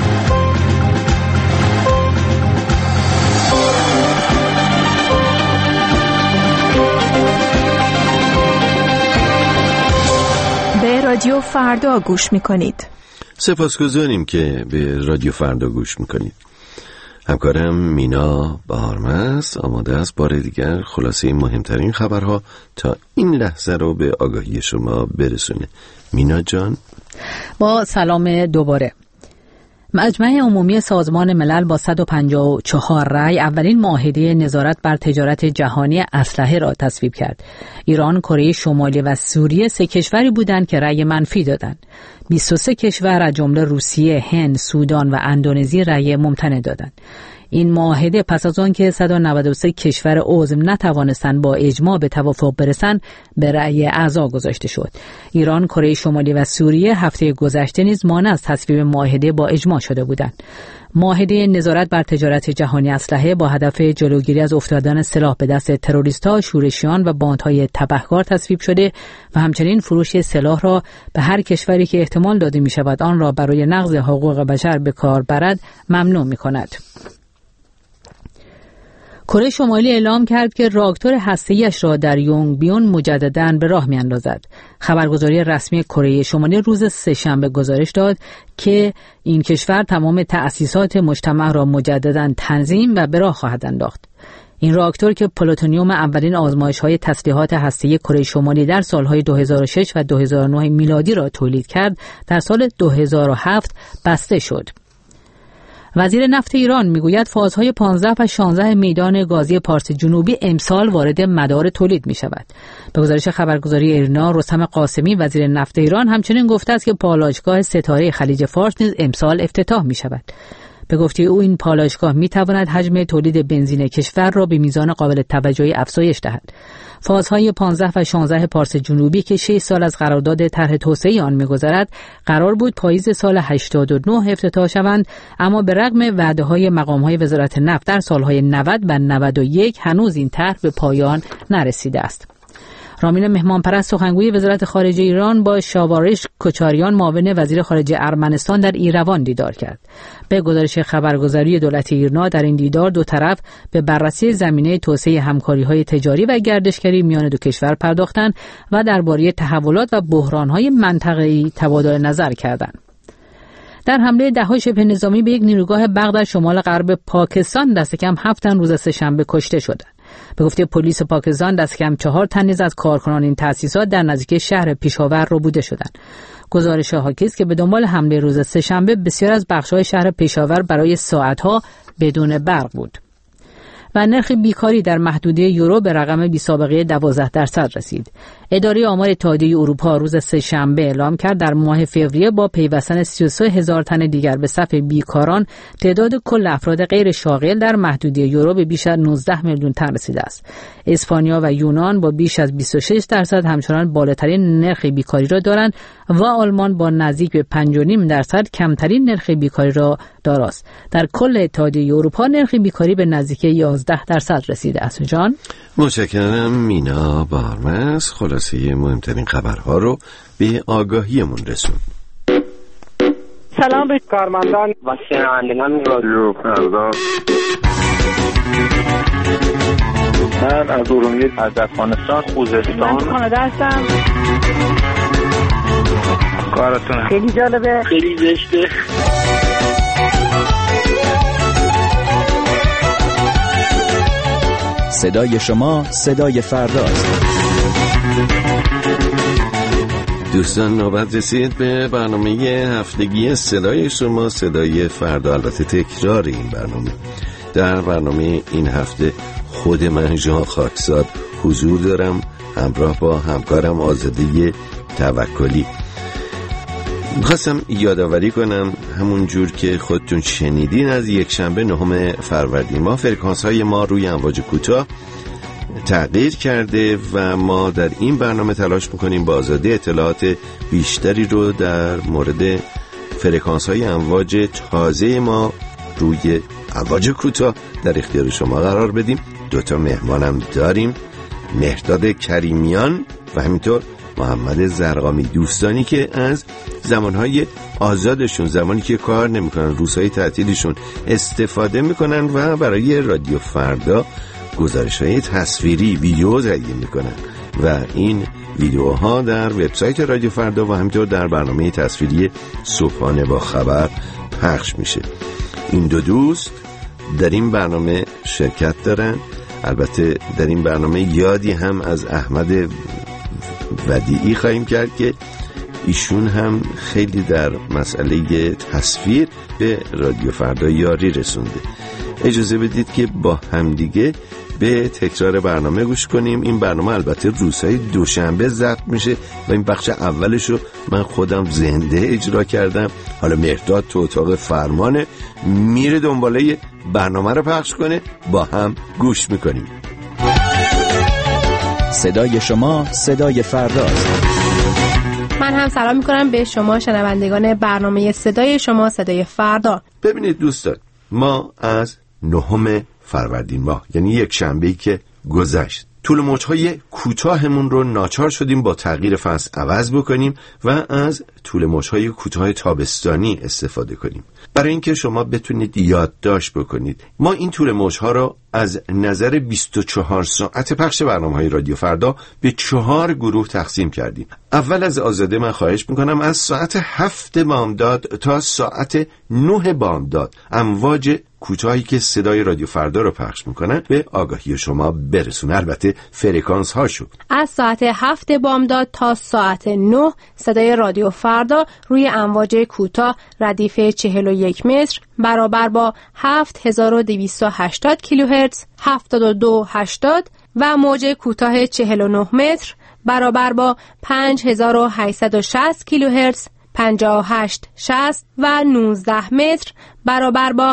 به رادیو فردا گوش میکنید. سپاسگزاریم که به رادیو فردا گوش میکنید. همکارم مینا بهارمست آماده است بار دیگر خلاصه مهمترین خبرها تا این لحظه رو به آگاهی شما برسونه. مینا جان. با سلام دوباره. مجمع عمومی سازمان ملل با 154 رأی اولین معاهده نظارت بر تجارت جهانی اسلحه را تصویب کرد. ایران، کره شمالی و سوریه 3 کشوری بودند که رأی منفی دادند. 23 کشور از جمله روسیه، هند، سودان و اندونزی رأی ممتنع دادند. این معاهده پس از آن که 193 کشور عضو نتوانستند با اجماع به توافق برسند به رأی اعضا گذاشته شد. ایران، کره شمالی و سوریه هفته گذشته نیز مانع از تصویب معاهده با اجماع شده بودند. معاهده نظارت بر تجارت جهانی اسلحه با هدف جلوگیری از افتادن سلاح به دست تروریست‌ها، شورشیان و باندهای تبهکار تصویب شده و همچنین فروش سلاح را به هر کشوری که احتمال داده می‌شود آن را برای نقض حقوق بشر به کار برد ممنوع می‌کند. کره شمالی اعلام کرد که راکتور هسته‌ایش را در یونگبیون مجدداً به راه می‌اندازد. خبرگزاری رسمی کره شمالی روز سه‌شنبه گزارش داد که این کشور تمام تأسیسات مجتمع را مجدداً تنظیم و به راه خواهد انداخت. این راکتور که پلوتونیوم اولین آزمایش‌های تسلیحات هسته‌ای کره شمالی در سال‌های 2006 و 2009 میلادی را تولید کرد، در سال 2007 بسته شد. وزیر نفت ایران میگوید فازهای 15 و 16 میدان گازی پارس جنوبی امسال وارد مدار تولید می شود. به گزارش خبرگزاری ایرنا، رستم قاسمی وزیر نفت ایران همچنین گفته است که پالایشگاه ستاره خلیج فارس نیز امسال افتتاح می شود. به گفته او این پالایشگاه می تواند حجم تولید بنزین کشور را به میزان قابل توجهی افزایش دهد. فازهای 15 و 16 پارس جنوبی که 6 سال از قرارداد طرح توسعه آن می‌گذرد قرار بود پاییز سال 89 افتتاح شوند، اما به رغم وعده‌های مقام‌های وزارت نفت در سال‌های 90 و 91 هنوز این طرح به پایان نرسیده است. رامین مهمانپرست سخنگوی وزارت خارجه ایران با شاوارش کوچاریان معاون وزیر خارجه ارمنستان در ایروان دیدار کرد. به گزارش خبرگزاری دولت ایرنا در این دیدار دو طرف به بررسی زمینه توسعه همکاری‌های تجاری و گردشگری میان دو کشور پرداختند و درباره تحولات و بحران‌های منطقه‌ای تبادل نظر کردند. در حمله ده‌های شبه نظامی به یک نیروگاه برق در شمال غرب پاکستان دست کم 7 تن روز سه‌شنبه کشته شدند. به گفته پلیس پاکستان دست کم 4 تن نیز از کارکنان این تأسیسات در نزدیکی شهر پیشاور ربوده شدند. گزارش حاکی است که به دنبال حمله روز سه‌شنبه بسیار از بخش‌های شهر پیشاور برای ساعت‌ها بدون برق بود. و نرخ بیکاری در محدوده یورو به رقم بی‌سابقه 12% رسید. اداره آمار اتحادیه اروپا روز سه‌شنبه اعلام کرد در ماه فوریه با پیوستن 33,000 تن دیگر به صف بیکاران تعداد کل افراد غیر شاغل در محدوده یورو به بیش از 19 میلیون تن رسیده است. اسپانیا و یونان با بیش از 26% همچنان بالاترین نرخ بیکاری را دارند و آلمان با نزدیک به 5.5% کمترین نرخ بیکاری را داراست. در کل اتحادیه اروپا نرخ بیکاری به نزدیک 11% رسیده است. جان متشکرم مینا بهارمست. خلاصه مهمترین خبرها رو به آگاهیمون رسون. سلام به کارمندان و شنوندگان رادیو فردا. من از ارومیه از افغانستان خوزستان. من کانادا هستم. کارتون خیلی جالبه، خیلی زشته. صدای شما صدای فرداست. دوستان، نوبت رسید به برنامه هفتگی صدای شما، صدای فردا. البته تکرار این برنامه. در برنامه این هفته خود من ژان خاکزاد حضور دارم همراه با همکارم آزاده توکلی. میخواستم یادآوری کنم همون جور که خودتون شنیدین از یک شنبه 9 فروردین ماه فرکانس های ما روی امواج کوتاه تغییر کرده و ما در این برنامه تلاش میکنیم با آزاده اطلاعات بیشتری رو در مورد فرکانس های امواج تازه ما روی امواج کوتاه در اختیار شما قرار بدیم. 2 مهمانم داریم، مهرداد کریمیان و همینطور محمد زرقامی، دوستانی که از زمانهای آزادشون، زمانی که کار نمیکنن، روزهای تعطیلشون استفاده میکنن و برای رادیو فردا گزارش‌های تصویری ویدیو تهیه میکنن و این ویدیوها در وبسایت رادیو فردا و همینطور در برنامه تصویری صبحانه با خبر پخش میشه. این 2 دوست در این برنامه شرکت دارن. البته در این برنامه یادی هم از احمد ودیعی خواهیم کرد که ایشون هم خیلی در مسئله تصویر به رادیو فردا یاری رسونده. اجازه بدید که با همدیگه به تکرار برنامه گوش کنیم. این برنامه البته روزهای دوشنبه ضبط میشه و این بخش اولشو من خودم زنده اجرا کردم. حالا مهرداد تو اتاق فرمانه، میره دنباله برنامه رو پخش کنه، با هم گوش میکنیم. صدای شما صدای فرداست. من هم سلام میکنم به شما شنوندگان برنامه صدای شما صدای فردا. ببینید دوستان، ما از 9 فروردین ماه یعنی یک شنبه‌ای که گذشت طول موج‌های کوتاهمون رو ناچار شدیم با تغییر فصل عوض بکنیم و از طول موج‌های کوتاه تابستانی استفاده کنیم. برای اینکه شما بتونید یادداشت بکنید، ما این طول موج‌ها رو از نظر 24 ساعت پخش برنامه‌های رادیو فردا به 4 گروه تقسیم کردیم. اول از آزاده من خواهش میکنم از ساعت 7 بامداد تا ساعت 9 بامداد امواج کوتاهی که صدای رادیو فردا رو پخش میکنن به آگاهی شما برسونه. البته فرکانس هاشو از ساعت 7 بامداد تا ساعت 9 صدای رادیو فردا روی امواج کوتاه ردیف 41 متر برابر با 7280 کیلوهرتز 7280 و موج کوتاه 49 متر برابر با 5860 کیلوهرتز 5860 و 19 متر برابر با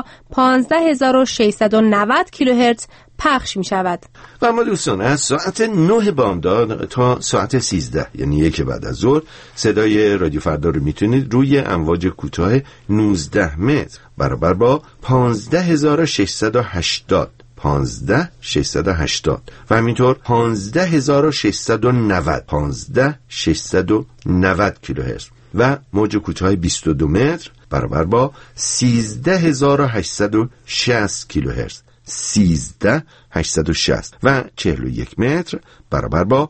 15690 کیلوهرتز پخش می شود. و ما دوستان از ساعت 9 بامداد تا ساعت 13 یعنی 1 بعد از ظهر صدای رادیو فردا رو میتونید روی امواج کوتاه 19 متر برابر با 15680 15680 و همینطور 15690 کیلوهرتز و موج کوتاه 22 متر برابر با 13860 کیلوهرتز 13860 و 41 متر برابر با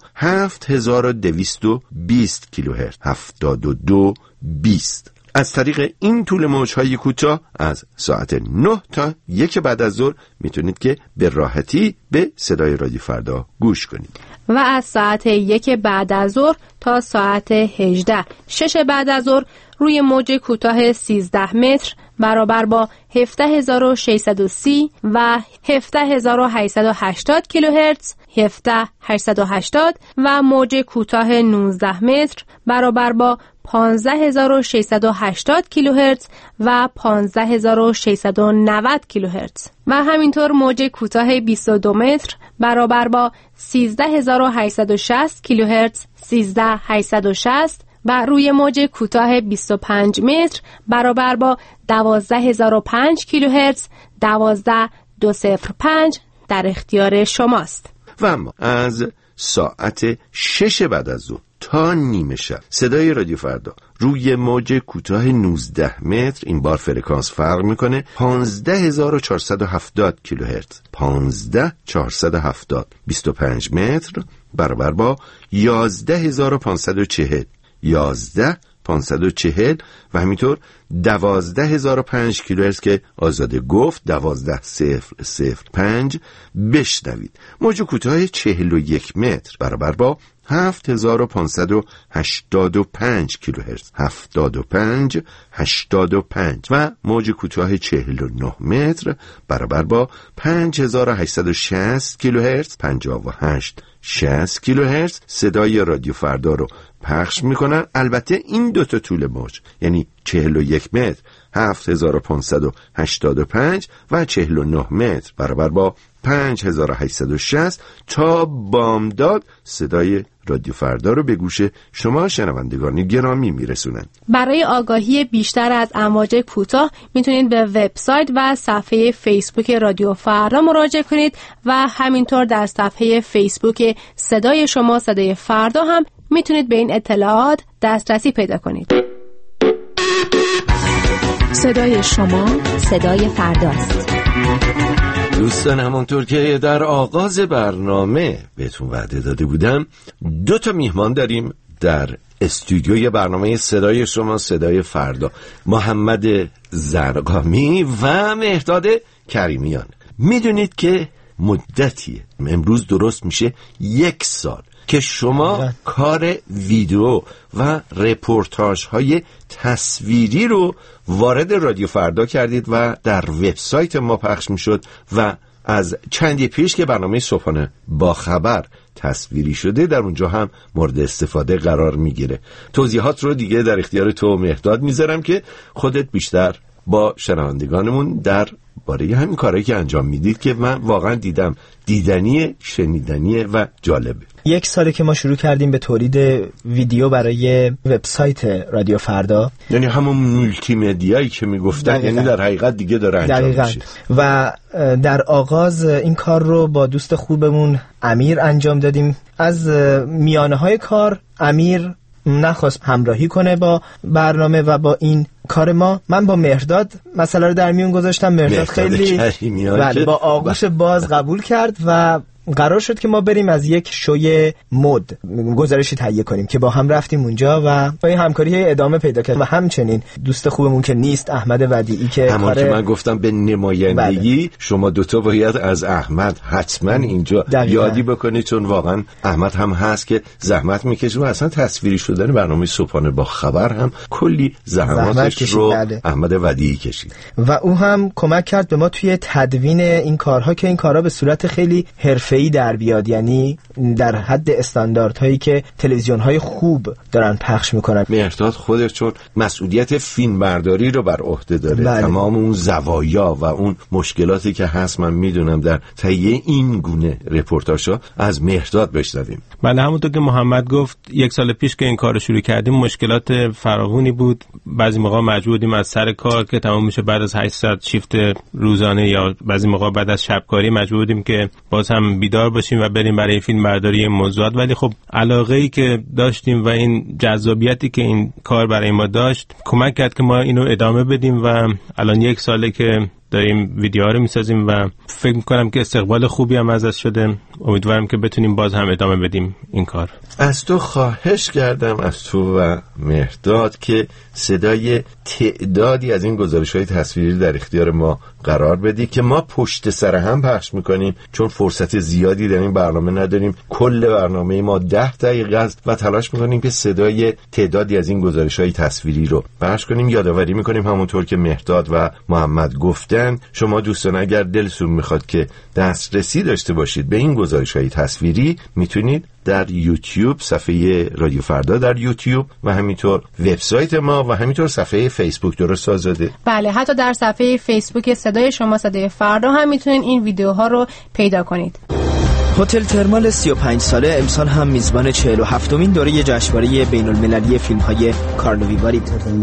7220 کیلوهرتز 7220. از طریق این طول موج‌های کوتاه از ساعت 9 تا 1 بعد از ظهر میتونید که به راحتی به صدای رادیو فردا گوش کنید. و از ساعت 1 بعد از ظهر تا ساعت 18 6 بعد از ظهر روی موج کوتاه 13 متر برابر با 17630 و 17880 کیلوهرتز 17880 و موج کوتاه 19 متر برابر با 15680 کیلوهرتز و 15690 کیلوهرتز و همینطور موج کوتاه 22 متر برابر با 13860 کیلوهرتز 13860 و روی موج کوتاه 25 متر برابر با 12005 کیلوهرتز 12205 در اختیار شماست. و اما از ساعت 6 بعد از ظهر تا نیمه شب صدای رادیو فردا روی موج کوتاه 19 متر، این بار فرکانس فرق میکنه، 15470 کیلوهرتز 15470 25 متر برابر با 11540 11540 و همینطور 12005 کیلوهرتز که آزاده گفت 12005 بشنوید. موج کوتاه 41 متر برابر با 7585 کیلوهرتز 85 و موج کوتاه 49 متر برابر با 5860 کیلوهرتز 5860 کیلوهرتز صدای رادیو فردا رو پخش میکنن. البته این دوتا طول موج یعنی 41 متر 7585 و 49 متر برابر با 5860 تا بامداد صدای رادیو فردا رو به گوش شما شنوندگان گرامی میرسونن. برای آگاهی بیشتر از امواج کوتاه میتونید به وبسایت و صفحه فیسبوک رادیو فردا مراجعه کنید و همینطور در صفحه فیسبوک صدای شما صدای فردا هم میتونید به این اطلاعات دسترسی پیدا کنید. صدای شما صدای فرداست. دوستان، همونطور که در آغاز برنامه بهتون وعده داده بودم 2 میهمان داریم در استودیوی برنامه صدای شما صدای فردا، محمد زرقامی و مهرداد کریمیان. میدونید که مدتیه، امروز درست میشه 1 سال که شما کار ویدیو و رپورتاژ های تصویری رو وارد رادیو فردا کردید و در وبسایت ما پخش میشد و از چندی پیش که برنامه صبحانه با خبر تصویری شده در اونجا هم مورد استفاده قرار میگیره. توضیحات رو دیگه در اختیار تو مهرداد میذارم که خودت بیشتر با شنوندگانمون در باره همین کارهایی که انجام میدید که من واقعا دیدم دیدنیه، شنیدنیه و جالبه. 1 ساله که ما شروع کردیم به تولید ویدیو برای وبسایت رادیو فردا، یعنی همون مولتی مدیایی که میگفتن، یعنی در حقیقت دیگه داره انجام میشه. و در آغاز این کار رو با دوست خوبمون امیر انجام دادیم. از میانه های کار امیر نخواست همراهی کنه با برنامه و با این کار ما. من با مهرداد مسئله رو در میون گذاشتم. مهرداد خیلی با آغوش باز قبول کرد و قرار شد که ما بریم از یک شوی مد گزارشی تهیه کنیم که با هم رفتیم اونجا و با این همکاری ادامه پیدا کرد. و همچنین دوست خوبمون که نیست، احمد ودیعی، که همون که من گفتم به نمایندگی شما دوتا باید از احمد حتما اینجا یادی بکنید، چون واقعا احمد هم هست که زحمت میکشه و اصلا تصویری شدن برنامه صبحانه با خبر هم کلی زحمتش رو احمد ودیعی کشید و او هم کمک کرد به ما توی تدوین این کارها که این کارها به صورت خیلی حرفه‌ای در بیاد، یعنی در حد استانداردهایی که تلویزیون‌های خوب دارن پخش میکنن. مهرداد خودش چون مسئولیت فیلمبرداری رو بر عهده داره، تمام اون زوایا و اون مشکلاتی که هست من میدونم در تهیه این گونه رپورتاژها از مهرداد بشنویم. بله، همونطور که محمد گفت 1 سال پیش که این کارو شروع کردیم مشکلات فراوانی بود. بعضی موقع مجبور بودیم از سر کار که تمام میشه بعد از 8 ساعت شیفت روزانه یا بعضی موقع بعد از شبکاری مجبور بودیم که باز هم بیدار باشیم و بریم برای فیلم برداری موضوعات. ولی خب علاقه‌ای که داشتیم و این جذابیتی که این کار برای ما داشت کمک کرد که ما اینو ادامه بدیم و الان 1 ساله که داریم ویدیوها رو میسازیم و فکر میکنم که استقبال خوبی هم ازش شده. امیدوارم که بتونیم باز هم ادامه بدیم این کار. از تو خواهش کردم، از تو و مهرداد، که صدای تعدادی از این گزارش‌های تصویری در اختیار ما قرار بدی که ما پشت سر هم پخش میکنیم، چون فرصت زیادی در این برنامه نداریم. کل برنامه ما 10 دقیقه است و تلاش میکنیم که صدای تعدادی از این گزارش‌های تصویری رو پخش کنیم. یادآوری میکنیم همونطور که مهرداد و محمد گفتن، شما دوستان اگر دلتون میخواد که دسترسی داشته باشید به این گزارش‌های تصویری، میتونید در یوتیوب، صفحه رادیو فردا در یوتیوب و همینطور وبسایت ما و همینطور صفحه فیسبوک، درست آزاده؟ بله، حتی در صفحه فیسبوک صدای شما صدای فردا هم میتونید این ویدیوها رو پیدا کنید. هتل ترمال 35 ساله امسال هم میزبان 47مین دوره جشنواره بین‌المللی فیلم‌های کارلوویواری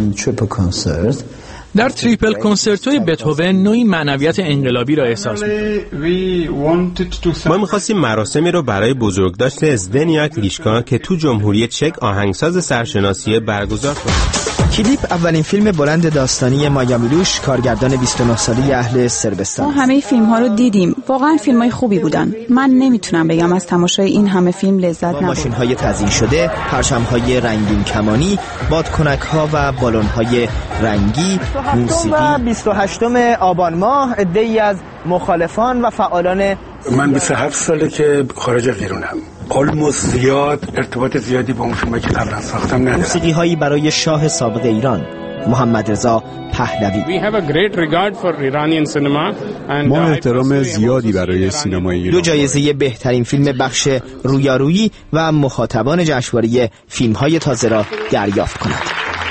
بود. در تریپل کنسرتوی بتهوون نوعی معنویت انقلابی را احساس می‌کنیم. ما می‌خواستیم مراسمی رو برای بزرگداشت زدنیا کلیشکا که تو جمهوری چک آهنگساز سرشناسیه برگزار کنیم. کلیپ اولین فیلم بلند داستانی مایا میلوش، کارگردان 29 ساله اهل صربستان. ما همه فیلم ها رو دیدیم. واقعا فیلم های خوبی بودن. من نمیتونم بگم از تماشای این همه فیلم لذت نبردم. ماشین های تزیین شده، پرچم های رنگین کمانی، بادکنک ها و بالون های رنگی، موسیقی. و 28 آبان ماه عده‌ای از مخالفان و فعالان من 27 ساله که خارج از ایرانم. الموس زیاد ارتباط زیادی با اون فیلمی که قبلا ساختم ندارم. موسیقی هایی برای شاه سابق ایران محمد رضا پهلوی. ما احترام زیادی برای سینمای ایران. 2 جایزه بهترین فیلم بخش رویارویی و مخاطبان جشنواره فیلم‌های تازه را دریافت کند.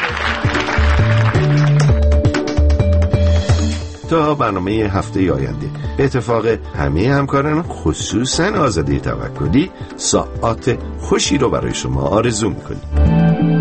تا برنامه هفته آینده به اتفاق همه همکاران خصوصا آزاده توکلی ساعات خوشی رو برای شما آرزو میکنیم.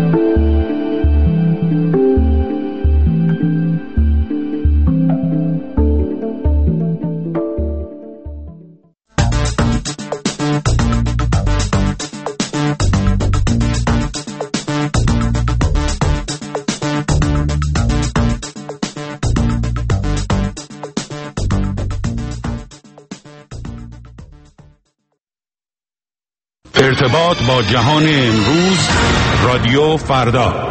ارتباط با جهان امروز، رادیو فردا.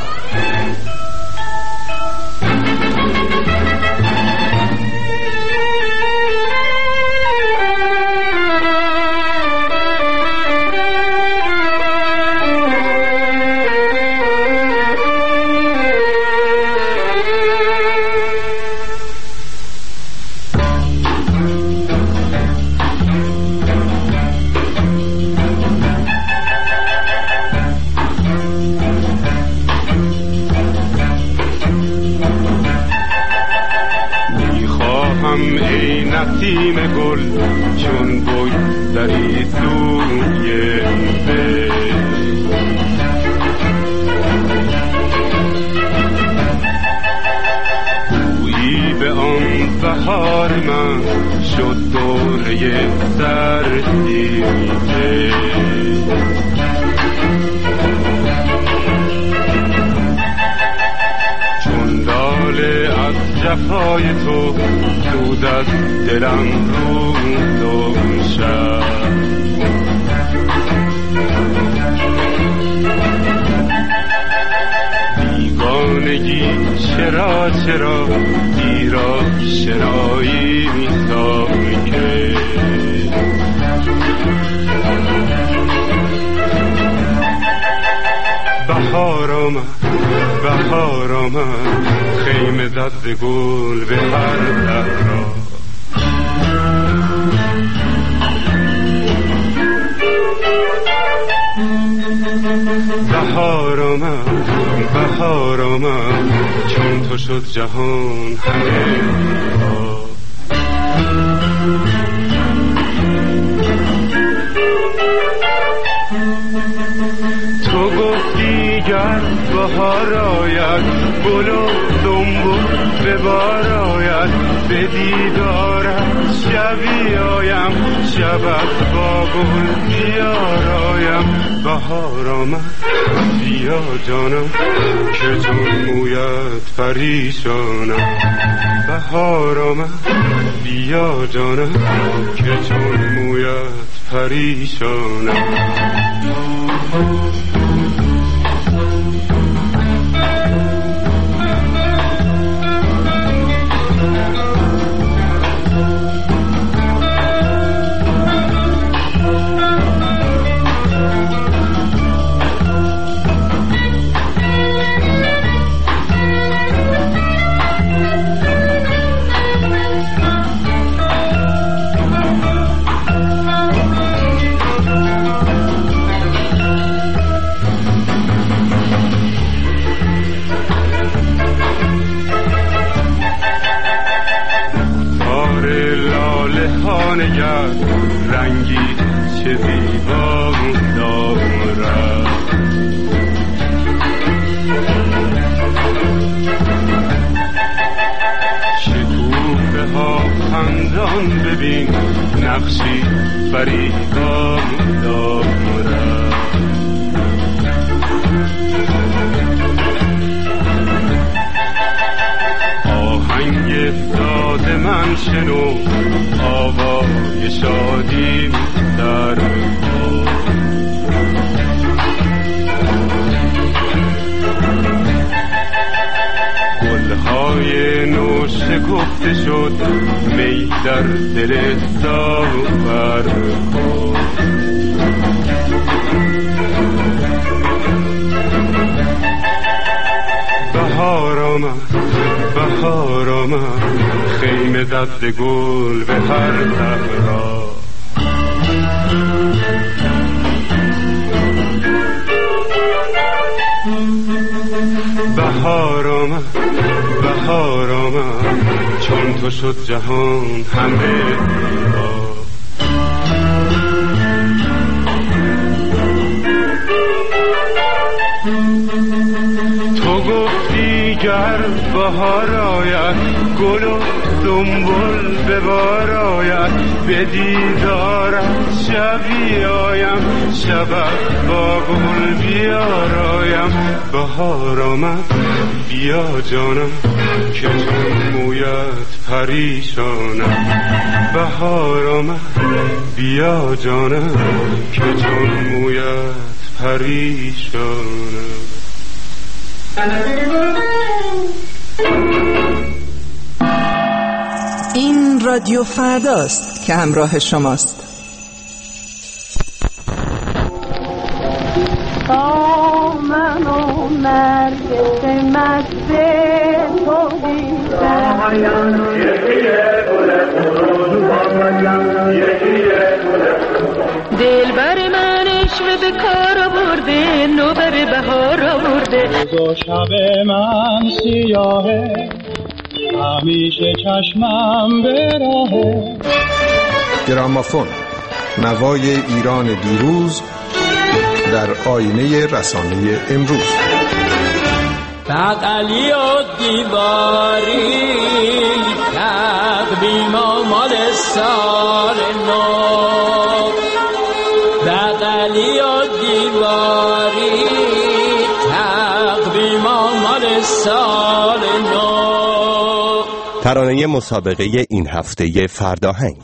نسیم گل چون بگذری سوی به گویی به آن بهار من شد دوره سردی چون لاله از جفای تو دود از دلم روز و شب بیگانگی چرا ایرا شنایی می‌سازی که بهار آمد خیمه زد گل به هر درا بهار آمد چون تو شد جهان همه تو گفتی گر بهار آید گل و دنبول به بار آید به دیدارت شبی آیم شب از با گل بیار آیم بهار آمد بیا جانم که چون مویت پریشانم بهار آمد بیا جانم که چون مویت پریشانم رنگی چه زیبا دارد شکوفه ها خندان ببین نقشی فریبا دارد بشنو آوای شادی در گلهای نو شکفته شد می در دل ساغر بهار آمد خیمه زد گل به هر صحرا بهار آمد چون تو شد جهان همه تو گفتی گر بهار آید گل و دنبل به بار آید به دیدارت شبی آیم شبت با گل بیارایم بهار آمد بیا جانم که چون مویت پریشانم بهار آمد بیا جانم که چون مویت پریشانم این رادیو فرداست که همراه شماست. من و نرگس مزه تو دل بر من عشق به کار آورده نوبر بهار آورده دو شب من سیاهه همیشه چشمم به راهه گرامافون نوای ایران دیروز در آینه رسانه امروز. بغلی و دیواری تقویم و مال سال نو بغلی و دیواری تقویم و مال سال نو. ترانه مسابقه این هفته فرداهنگ.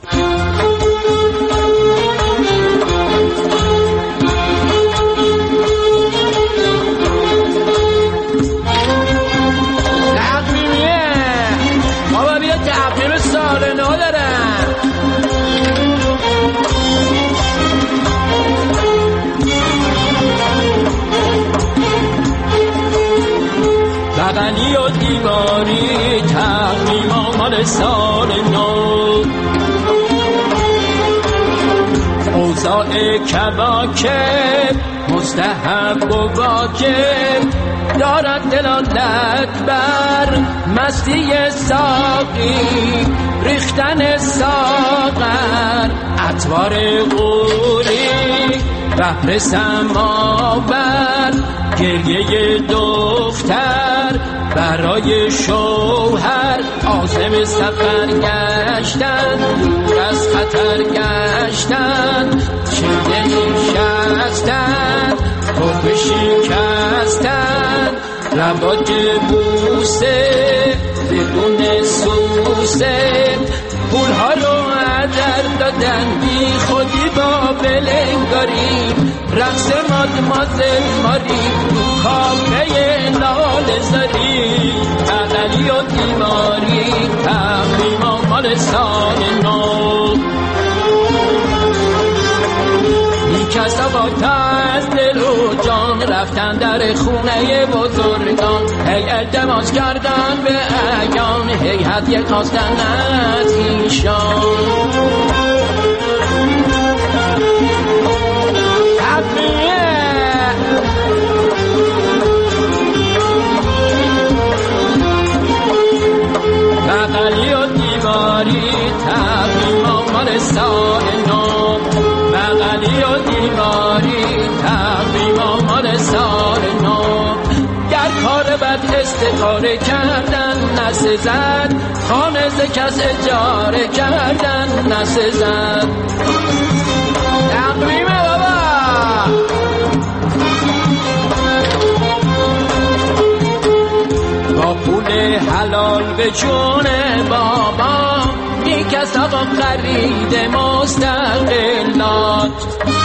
بغلی و دیواری تقویم آمال سال نو اوضاع کواکب مستحب و واجب دارد دلالت بر مستی ساقی ریختن ساغر اطوار غوری بحر سماور گریه دختر برای شوهر عازم سفر گشتن دور از خطر گشتن چنده نشستن خود شکستن رواج بوسه بدون سوسه پولها رو عدر دادن بی خودی با بلنگاری رقص مادمازل ماری رو کافه لال زاری بغلی و دیواری تقویم آمال سال نو کسا با از دل و جان رفتن در خونه بزرگان هی التماس کردن به اگان هی هدیه خواستن از ایشان بغلی و دیواری تقویم آمال سال نو بغلی و دیواری تقویم آمال سال نو گر کار بد استخاره کردن نسزد خانه ز کس اجاره کردن نسزد تقویم بابا با پول حلال به جون بابا کس آقا خرید مستقلات.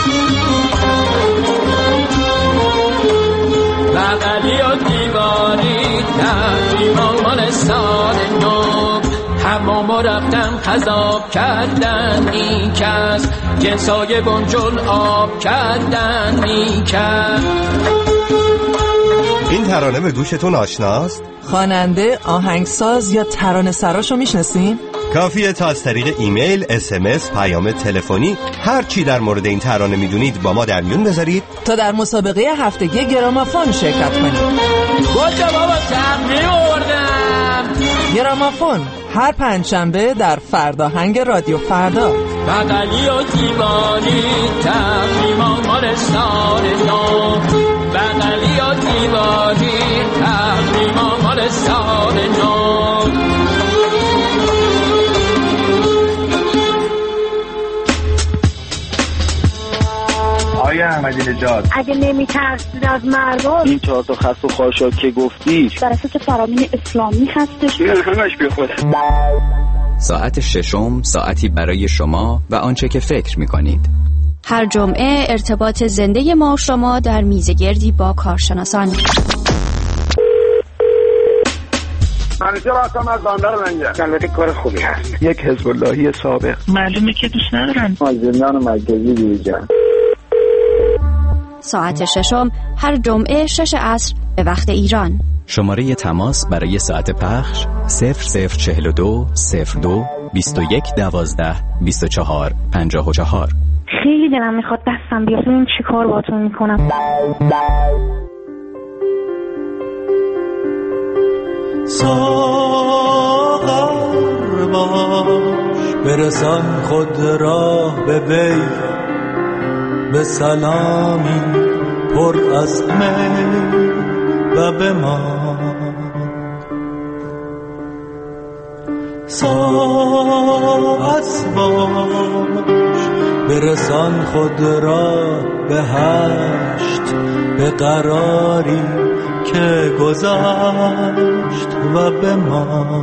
بغلی و دیواری تحریم مال سال نو، حمام رفتن خذاب کردن نیکست، جنسای بنجل آب کردن نیکست. این ترانه به گوشتون آشناست؟ خواننده، آهنگساز یا ترانه سراشو میشناسین؟ کافیه تا از طریق ایمیل، SMS، پیام تلفنی هر چی در مورد این ترانه میدونید با ما در میون بذارید تا در مسابقه هفتگی گرامافون شرکت کنید. گوشه بابا تقمی بردم. گرامافون هر پنجشنبه در فرداهنگ رادیو فردا. بغلی و دیواری تقیم مال سال نو، بغلی و دیواری تقیم مال سال نو. آقای احمدی نژاد، اگه نمی‌ترسید از مردم، این 4 تا خس و خاشاک که گفتی در اساس فرامین اسلامی هستش. همش بیخوده. ساعت ششم ساعتی برای شما و آنچه که فکر می‌کنید. هر جمعه ارتباط زنده ما و شما در میزگردی با کارشناسان. همیشه واسم از باندار منجا. البته کار خوبی هست. یک حزب اللهی سابق. معلومه که دوست ندارن. از زندان مرکزی بیرون. ساعت ششم هر جمعه 6 عصر به وقت ایران. شماره تماس برای ساعت پخش 0042 02 21 12 24 54. خیلی دلم میخواد دستم بیاد ببینم چی کار باهاتون میکنم. ساغر باش برسان خود را به وی، به سلامی پر از می و به ما. ساعت باش برسان خود را به هشت، به قراری که گذشت و به ما.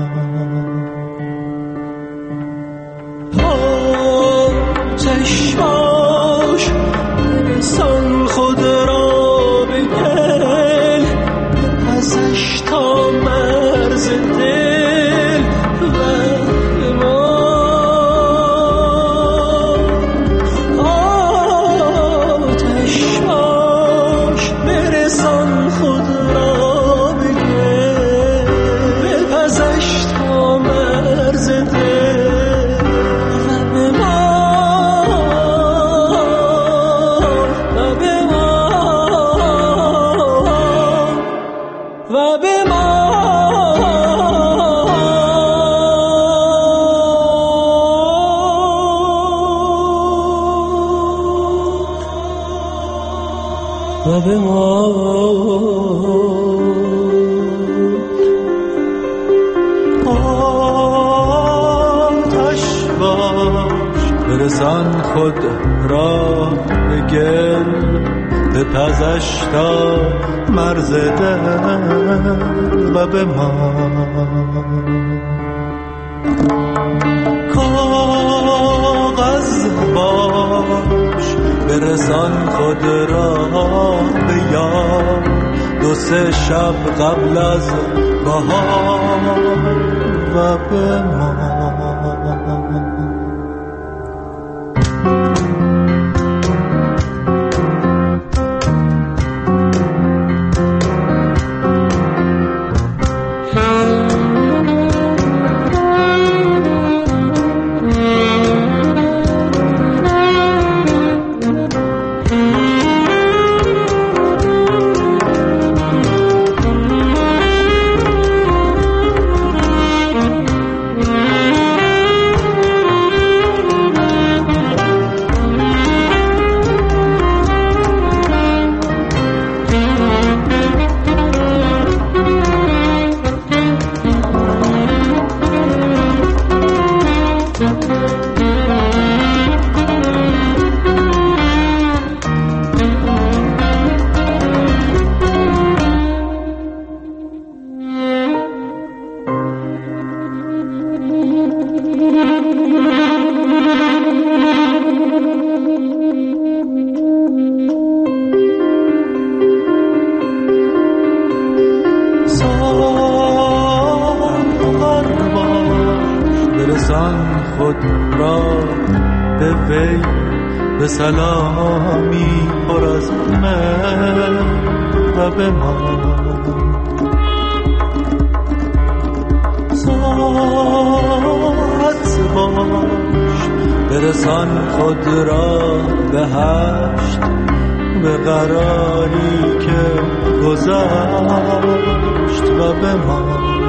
آتش باش برسان خود را به گل، ازش تا مرز دل و به ما. آتش باش برسان خود را به گل، ازش تا مرز دل و به ما. آتش باش برسان خود را به گل، به پزش تا مرز دل و به ما. کاغذ باش برسان خود را به یار، 2-3 شب قبل از بهار و به ما. به سلامی پر از مهر و بمان. ساعت باش برسان خود را به هشت، به قراری که گذشت و بمان.